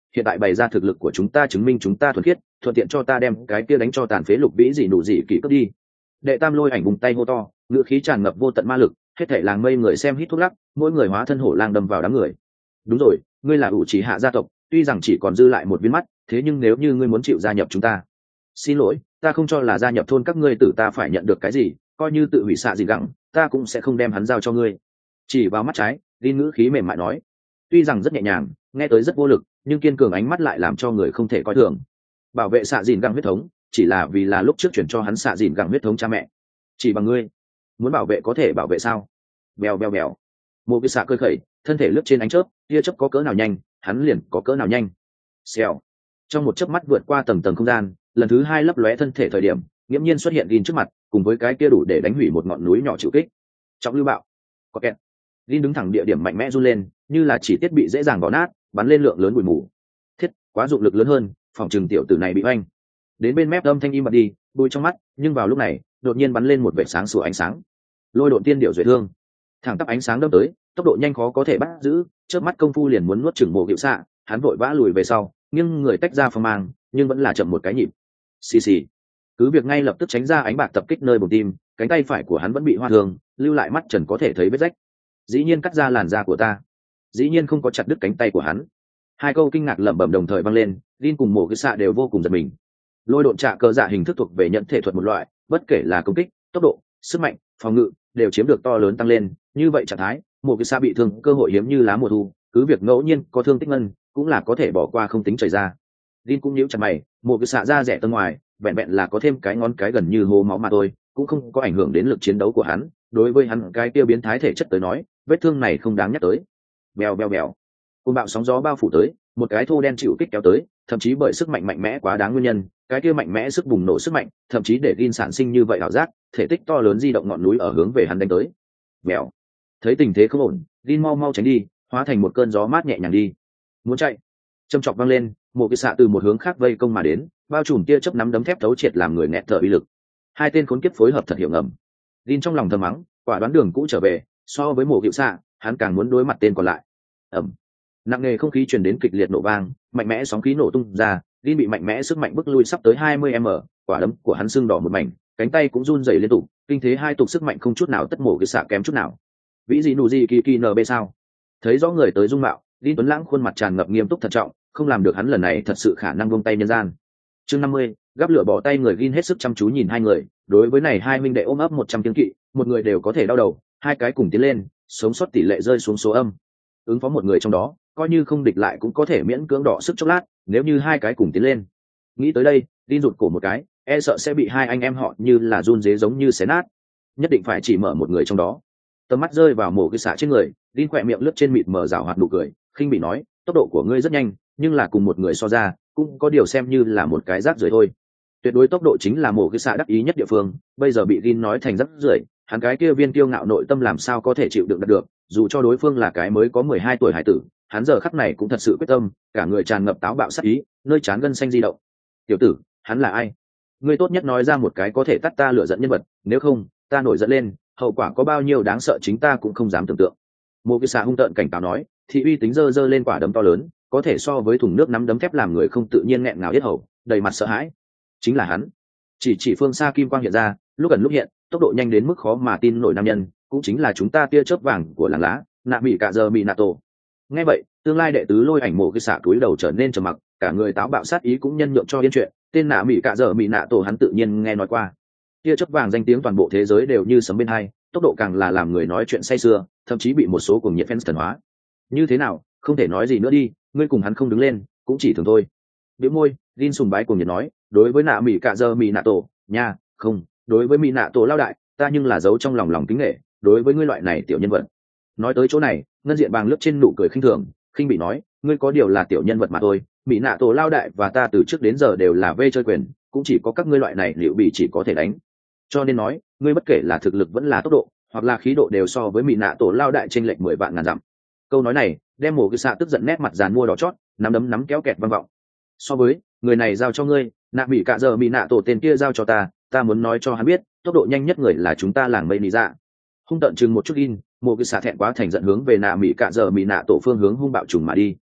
hiện tại bày ra thực lực của chúng ta chứng minh chúng ta thuần khiết, thuận tiện cho ta đem cái kia đánh cho tàn phế lục vĩ dị nụ dị kỷ cướp đi. Đệ tam lôi ảnh vùng tay hô to, ngựa khí tràn ngập vô tận ma lực, hết thảy làng mây người xem hít thuốc lắc, mỗi người hóa thân hổ lang đâm vào đám người. Đúng rồi, ngươi là ủ chỉ hạ gia tộc, tuy rằng chỉ còn dư lại một viên mắt, thế nhưng nếu như ngươi muốn chịu gia nhập chúng ta, xin lỗi, ta không cho là gia nhập thôn các ngươi tử ta phải nhận được cái gì, coi như tự hủy xạ gì gặng, ta cũng sẽ không đem hắn giao cho ngươi. Chỉ vào mắt trái, Linh ngữ khí mềm mại nói, tuy rằng rất nhẹ nhàng, nghe tới rất vô lực, nhưng kiên cường ánh mắt lại làm cho người không thể coi thường. Bảo vệ xạ dìn gặng huyết thống, chỉ là vì là lúc trước chuyển cho hắn xạ dìn gặng huyết thống cha mẹ. Chỉ bằng ngươi, muốn bảo vệ có thể bảo vệ sao? Bèo bèo bèo. Một cái xạ cơi khẩy, thân thể lướt trên ánh chớp, tia chớp có cỡ nào nhanh, hắn liền có cỡ nào nhanh. Xèo. Trong một chớp mắt vượt qua tầng tầng không gian, lần thứ hai lấp lóe thân thể thời điểm, nghiễm nhiên xuất hiện Linh trước mặt, cùng với cái kia đủ để đánh hủy một ngọn núi nhỏ chịu kích. Trọng lưu bạo. Có kẹt. Linh đứng thẳng địa điểm mạnh mẽ run lên, như là chỉ tiết bị dễ dàng vò nát, bắn lên lượng lớn bụi mù. Thiết, quá dụng lực lớn hơn, phòng trường tiểu tử này bị oanh. Đến bên mép âm thanh im bặt đi, bụi trong mắt, nhưng vào lúc này, đột nhiên bắn lên một vệt sáng sủa ánh sáng. Lôi độn tiên điệu duệ thương, thẳng tắp ánh sáng đâm tới, tốc độ nhanh khó có thể bắt giữ, chớp mắt công phu liền muốn nuốt chửng Mộ Hựu Xạ, hắn vội vã lùi về sau, nhưng người tách ra phong mang, nhưng vẫn là chậm một cái nhịp. Xì xì. Cứ việc ngay lập tức tránh ra ánh bạc tập kích nơi bụng tim, cánh tay phải của hắn vẫn bị hoa thương, lưu lại mắt trần có thể thấy vết rách. Dĩ nhiên cắt ra làn da của ta, dĩ nhiên không có chặt đứt cánh tay của hắn. Hai câu kinh ngạc lẩm bẩm đồng thời vang lên, Linh cùng Mộ Hựu Xạ đều vô cùng giật mình. Lôi độn trạ cơ dạ hình thức thuộc về nhận thể thuật một loại, bất kể là công kích, tốc độ, sức mạnh, phòng ngự đều chiếm được to lớn tăng lên. Như vậy trạng thái, Mộ Hựu Xạ bị thương cơ hội hiếm như lá mùa thu, cứ việc ngẫu nhiên có thương tích ngân cũng là có thể bỏ qua không tính chảy ra. Linh cũng nhíu chặt mày, Mộ Hựu Xạ ra rẻ tân ngoài, vẹn vẹn là có thêm cái ngón cái gần như hố máu mà thôi, cũng không có ảnh hưởng đến lực chiến đấu của hắn. Đối với hắn cái kia biến thái thể chất tới nói, vết thương này không đáng nhắc tới. Bèo bèo bèo. Cơn bão sóng gió bao phủ tới, một cái thô đen chịu kích kéo tới, thậm chí bởi sức mạnh mạnh mẽ quá đáng nguyên nhân, cái kia mạnh mẽ sức bùng nổ sức mạnh, thậm chí để Gin sản sinh như vậy ảo giác, thể tích to lớn di động ngọn núi ở hướng về hắn đánh tới. Mèo. Thấy tình thế không ổn, Gin mau mau tránh đi, hóa thành một cơn gió mát nhẹ nhàng đi. Muốn chạy. Châm chọc vang lên, một cái xạ từ một hướng khác vây công mà đến, bao trùm tia chớp nắm đấm thép thấu triệt làm người nghẹt thở uy lực. Hai tên khốn kiếp phối hợp thật hiệu ngầm. Gin trong lòng thầm mắng, quả đoán đường cũ trở về, so với Mộ Hựu Xạ, hắn càng muốn đối mặt tên còn lại. Ầm. Nặng nề không khí truyền đến kịch liệt nổ vang, mạnh mẽ sóng khí nổ tung ra, Gin bị mạnh mẽ sức mạnh bức lui sắp tới 20m, quả đấm của hắn sưng đỏ một mảnh, cánh tay cũng run rẩy liên tục, kinh thế hai tục sức mạnh không chút nào tất Mộ Hựu Xạ kém chút nào. Vĩ gì nụ gì kỳ kỳ nb sao? Thấy rõ người tới dung mạo, Gin Tuấn Lãng khuôn mặt tràn ngập nghiêm túc thận trọng, không làm được hắn lần này thật sự khả năng buông tay nhân gian. Chương 50, gắp lửa bỏ tay người Gin hết sức chăm chú nhìn hai người, đối với này hai minh đệ ôm ấp 100 kiêng kỵ, một người đều có thể đau đầu, hai cái cùng tiến lên, sống sót tỷ lệ rơi xuống số âm. Ứng phó một người trong đó, coi như không địch lại cũng có thể miễn cưỡng đỏ sức chốc lát, nếu như hai cái cùng tiến lên. Nghĩ tới đây, Gin rụt cổ một cái, e sợ sẽ bị hai anh em họ như là run rế giống như xé nát. Nhất định phải chỉ mở một người trong đó. Tầm mắt rơi vào Mộ Hựu Xạ trên người, Gin khỏe miệng lướt trên mịt mờ rảo hoạt nụ cười, khinh bị nói, tốc độ của ngươi rất nhanh, nhưng là cùng một người so ra, cũng có điều xem như là một cái rác rưởi thôi. Tuyệt đối tốc độ chính là Mộ Hựu Xạ đắc ý nhất địa phương, bây giờ bị Gin nói thành rác rưởi, hắn cái kia viên kiêu ngạo nội tâm làm sao có thể chịu đựng được, dù cho đối phương là cái mới có 12 tuổi hải tử, hắn giờ khắc này cũng thật sự quyết tâm, cả người tràn ngập táo bạo sát ý, nơi trán gân xanh di động. Tiểu tử, hắn là ai? Ngươi tốt nhất nói ra một cái có thể tắt ta lửa giận nhân vật, nếu không, ta nổi giận lên, hậu quả có bao nhiêu đáng sợ chính ta cũng không dám tưởng tượng. Mộ Hựu Xạ hung tợn cảnh cáo nói, thị uy tính dơ lên quả đấm to lớn, có thể so với thùng nước nắm đấm thép làm người không tự nhiên nghẹn ngào yết hầu, đầy mặt sợ hãi. Chính là hắn. Chỉ phương xa kim quang hiện ra, lúc ẩn lúc hiện, tốc độ nhanh đến mức khó mà tin nổi nam nhân, cũng chính là chúng ta tia chớp vàng của làng lá, nạ mỹ cả giờ mỹ nạ tổ. Nghe vậy, tương lai đệ tứ lôi ảnh Mộ Hựu Xạ cúi đầu trở nên trầm mặc, cả người táo bạo sát ý cũng nhân nhượng cho yên chuyện, tên nạ mỹ cả giờ mỹ nạ tổ hắn tự nhiên nghe nói qua. Tia chớp vàng danh tiếng toàn bộ thế giới đều như sấm bên hai, tốc độ càng là làm người nói chuyện say sưa, thậm chí bị một số cuồng nhiệt fans thần hóa. Như thế nào, không thể nói gì nữa đi, ngươi cùng hắn không đứng lên, cũng chỉ thường thôi. Bĩu môi, Jin sùng bái cuồng nhiệt nói, đối với nạ mỹ cả giờ mỹ nạ tổ, nha, không, đối với mỹ nạ tổ lao đại, ta nhưng là giấu trong lòng kính nể, đối với ngươi loại này tiểu nhân vật. Nói tới chỗ này, ngân diện bàng lướt trên nụ cười khinh thường, khinh bị nói, ngươi có điều là tiểu nhân vật mà thôi, mỹ nạ tổ lao đại và ta từ trước đến giờ đều là vê chơi quyền, cũng chỉ có các ngươi loại này liệu bị chỉ có thể đánh. Cho nên nói, ngươi bất kể là thực lực vẫn là tốc độ, hoặc là khí độ đều so với mỹ nạ tổ lao đại trên lệch 10 vạn ngàn dặm. Câu nói này đem Mộ Hựu Xạ tức giận nét mặt dàn mua đỏ chót, nắm đấm nắm kéo kẹt vang vọng. So với người này giao cho ngươi, nạ mỹ cả giờ mỹ nạ tổ tên kia giao cho ta muốn nói cho hắn biết, tốc độ nhanh nhất người là chúng ta làng mây lý dạ. Hung tận chừng một chút in, Mộ Hựu Xạ thẹn quá thành giận hướng về nạ mỹ cả giờ mỹ nạ tổ phương hướng hung bạo trùng mà đi.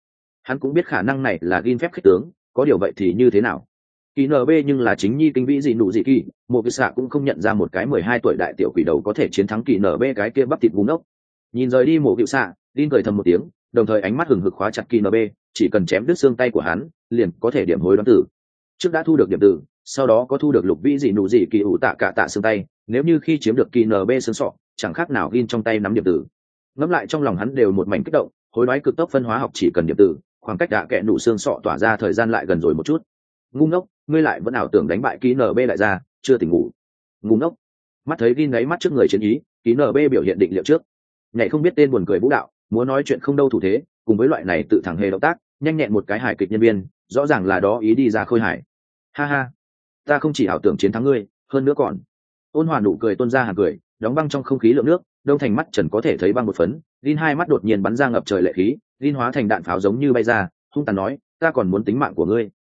Hắn cũng biết khả năng này là gin phép khích tướng, có điều vậy thì như thế nào? Kỳ NB nhưng là chính nhi kinh vĩ gì nụ gì kỳ, một cái xạ cũng không nhận ra một cái 12 tuổi đại tiểu quỷ đầu có thể chiến thắng kỳ NB cái kia bắp thịt búng ốc. Nhìn rời đi mộ cựu xạ, Linh cười thầm một tiếng, đồng thời ánh mắt hừng hực khóa chặt kỳ NB, chỉ cần chém đứt xương tay của hắn, liền có thể điểm hối đoán tử. Trước đã thu được điểm tử, sau đó có thu được lục vĩ gì nụ gì kỳ ủ tạ cả tạ xương tay, nếu như khi chiếm được kỳ NB xương sọ, chẳng khác nào Linh trong tay nắm điểm tử. Ngẫm lại trong lòng hắn đều một mảnh kích động, hối đoái cực tốc phân hóa học chỉ cần điểm tử, khoảng cách đạ kẹ nụ xương sọ tỏa ra thời gian lại gần rồi một chút. Ngu ngốc, ngươi lại vẫn ảo tưởng đánh bại ký NB lại ra, chưa tỉnh ngủ. Ngu ngốc. Mắt thấy Gin ngáy mắt trước người chiến ý, ký NB biểu hiện định liệu trước. Nhảy không biết tên buồn cười vũ đạo, muốn nói chuyện không đâu thủ thế, cùng với loại này tự thẳng hề động tác, nhanh nhẹn một cái hài kịch nhân viên, rõ ràng là đó ý đi ra khôi hài. Ha ha, ta không chỉ ảo tưởng chiến thắng ngươi, hơn nữa còn. Ôn Hòa nụ cười tuôn ra hàng cười, đóng băng trong không khí lượng nước, đông thành mắt trần có thể thấy băng một phấn, Gin hai mắt đột nhiên bắn ra ngập trời lệ khí, Gin hóa thành đạn pháo giống như bay ra, hung tàn nói, ta còn muốn tính mạng của ngươi.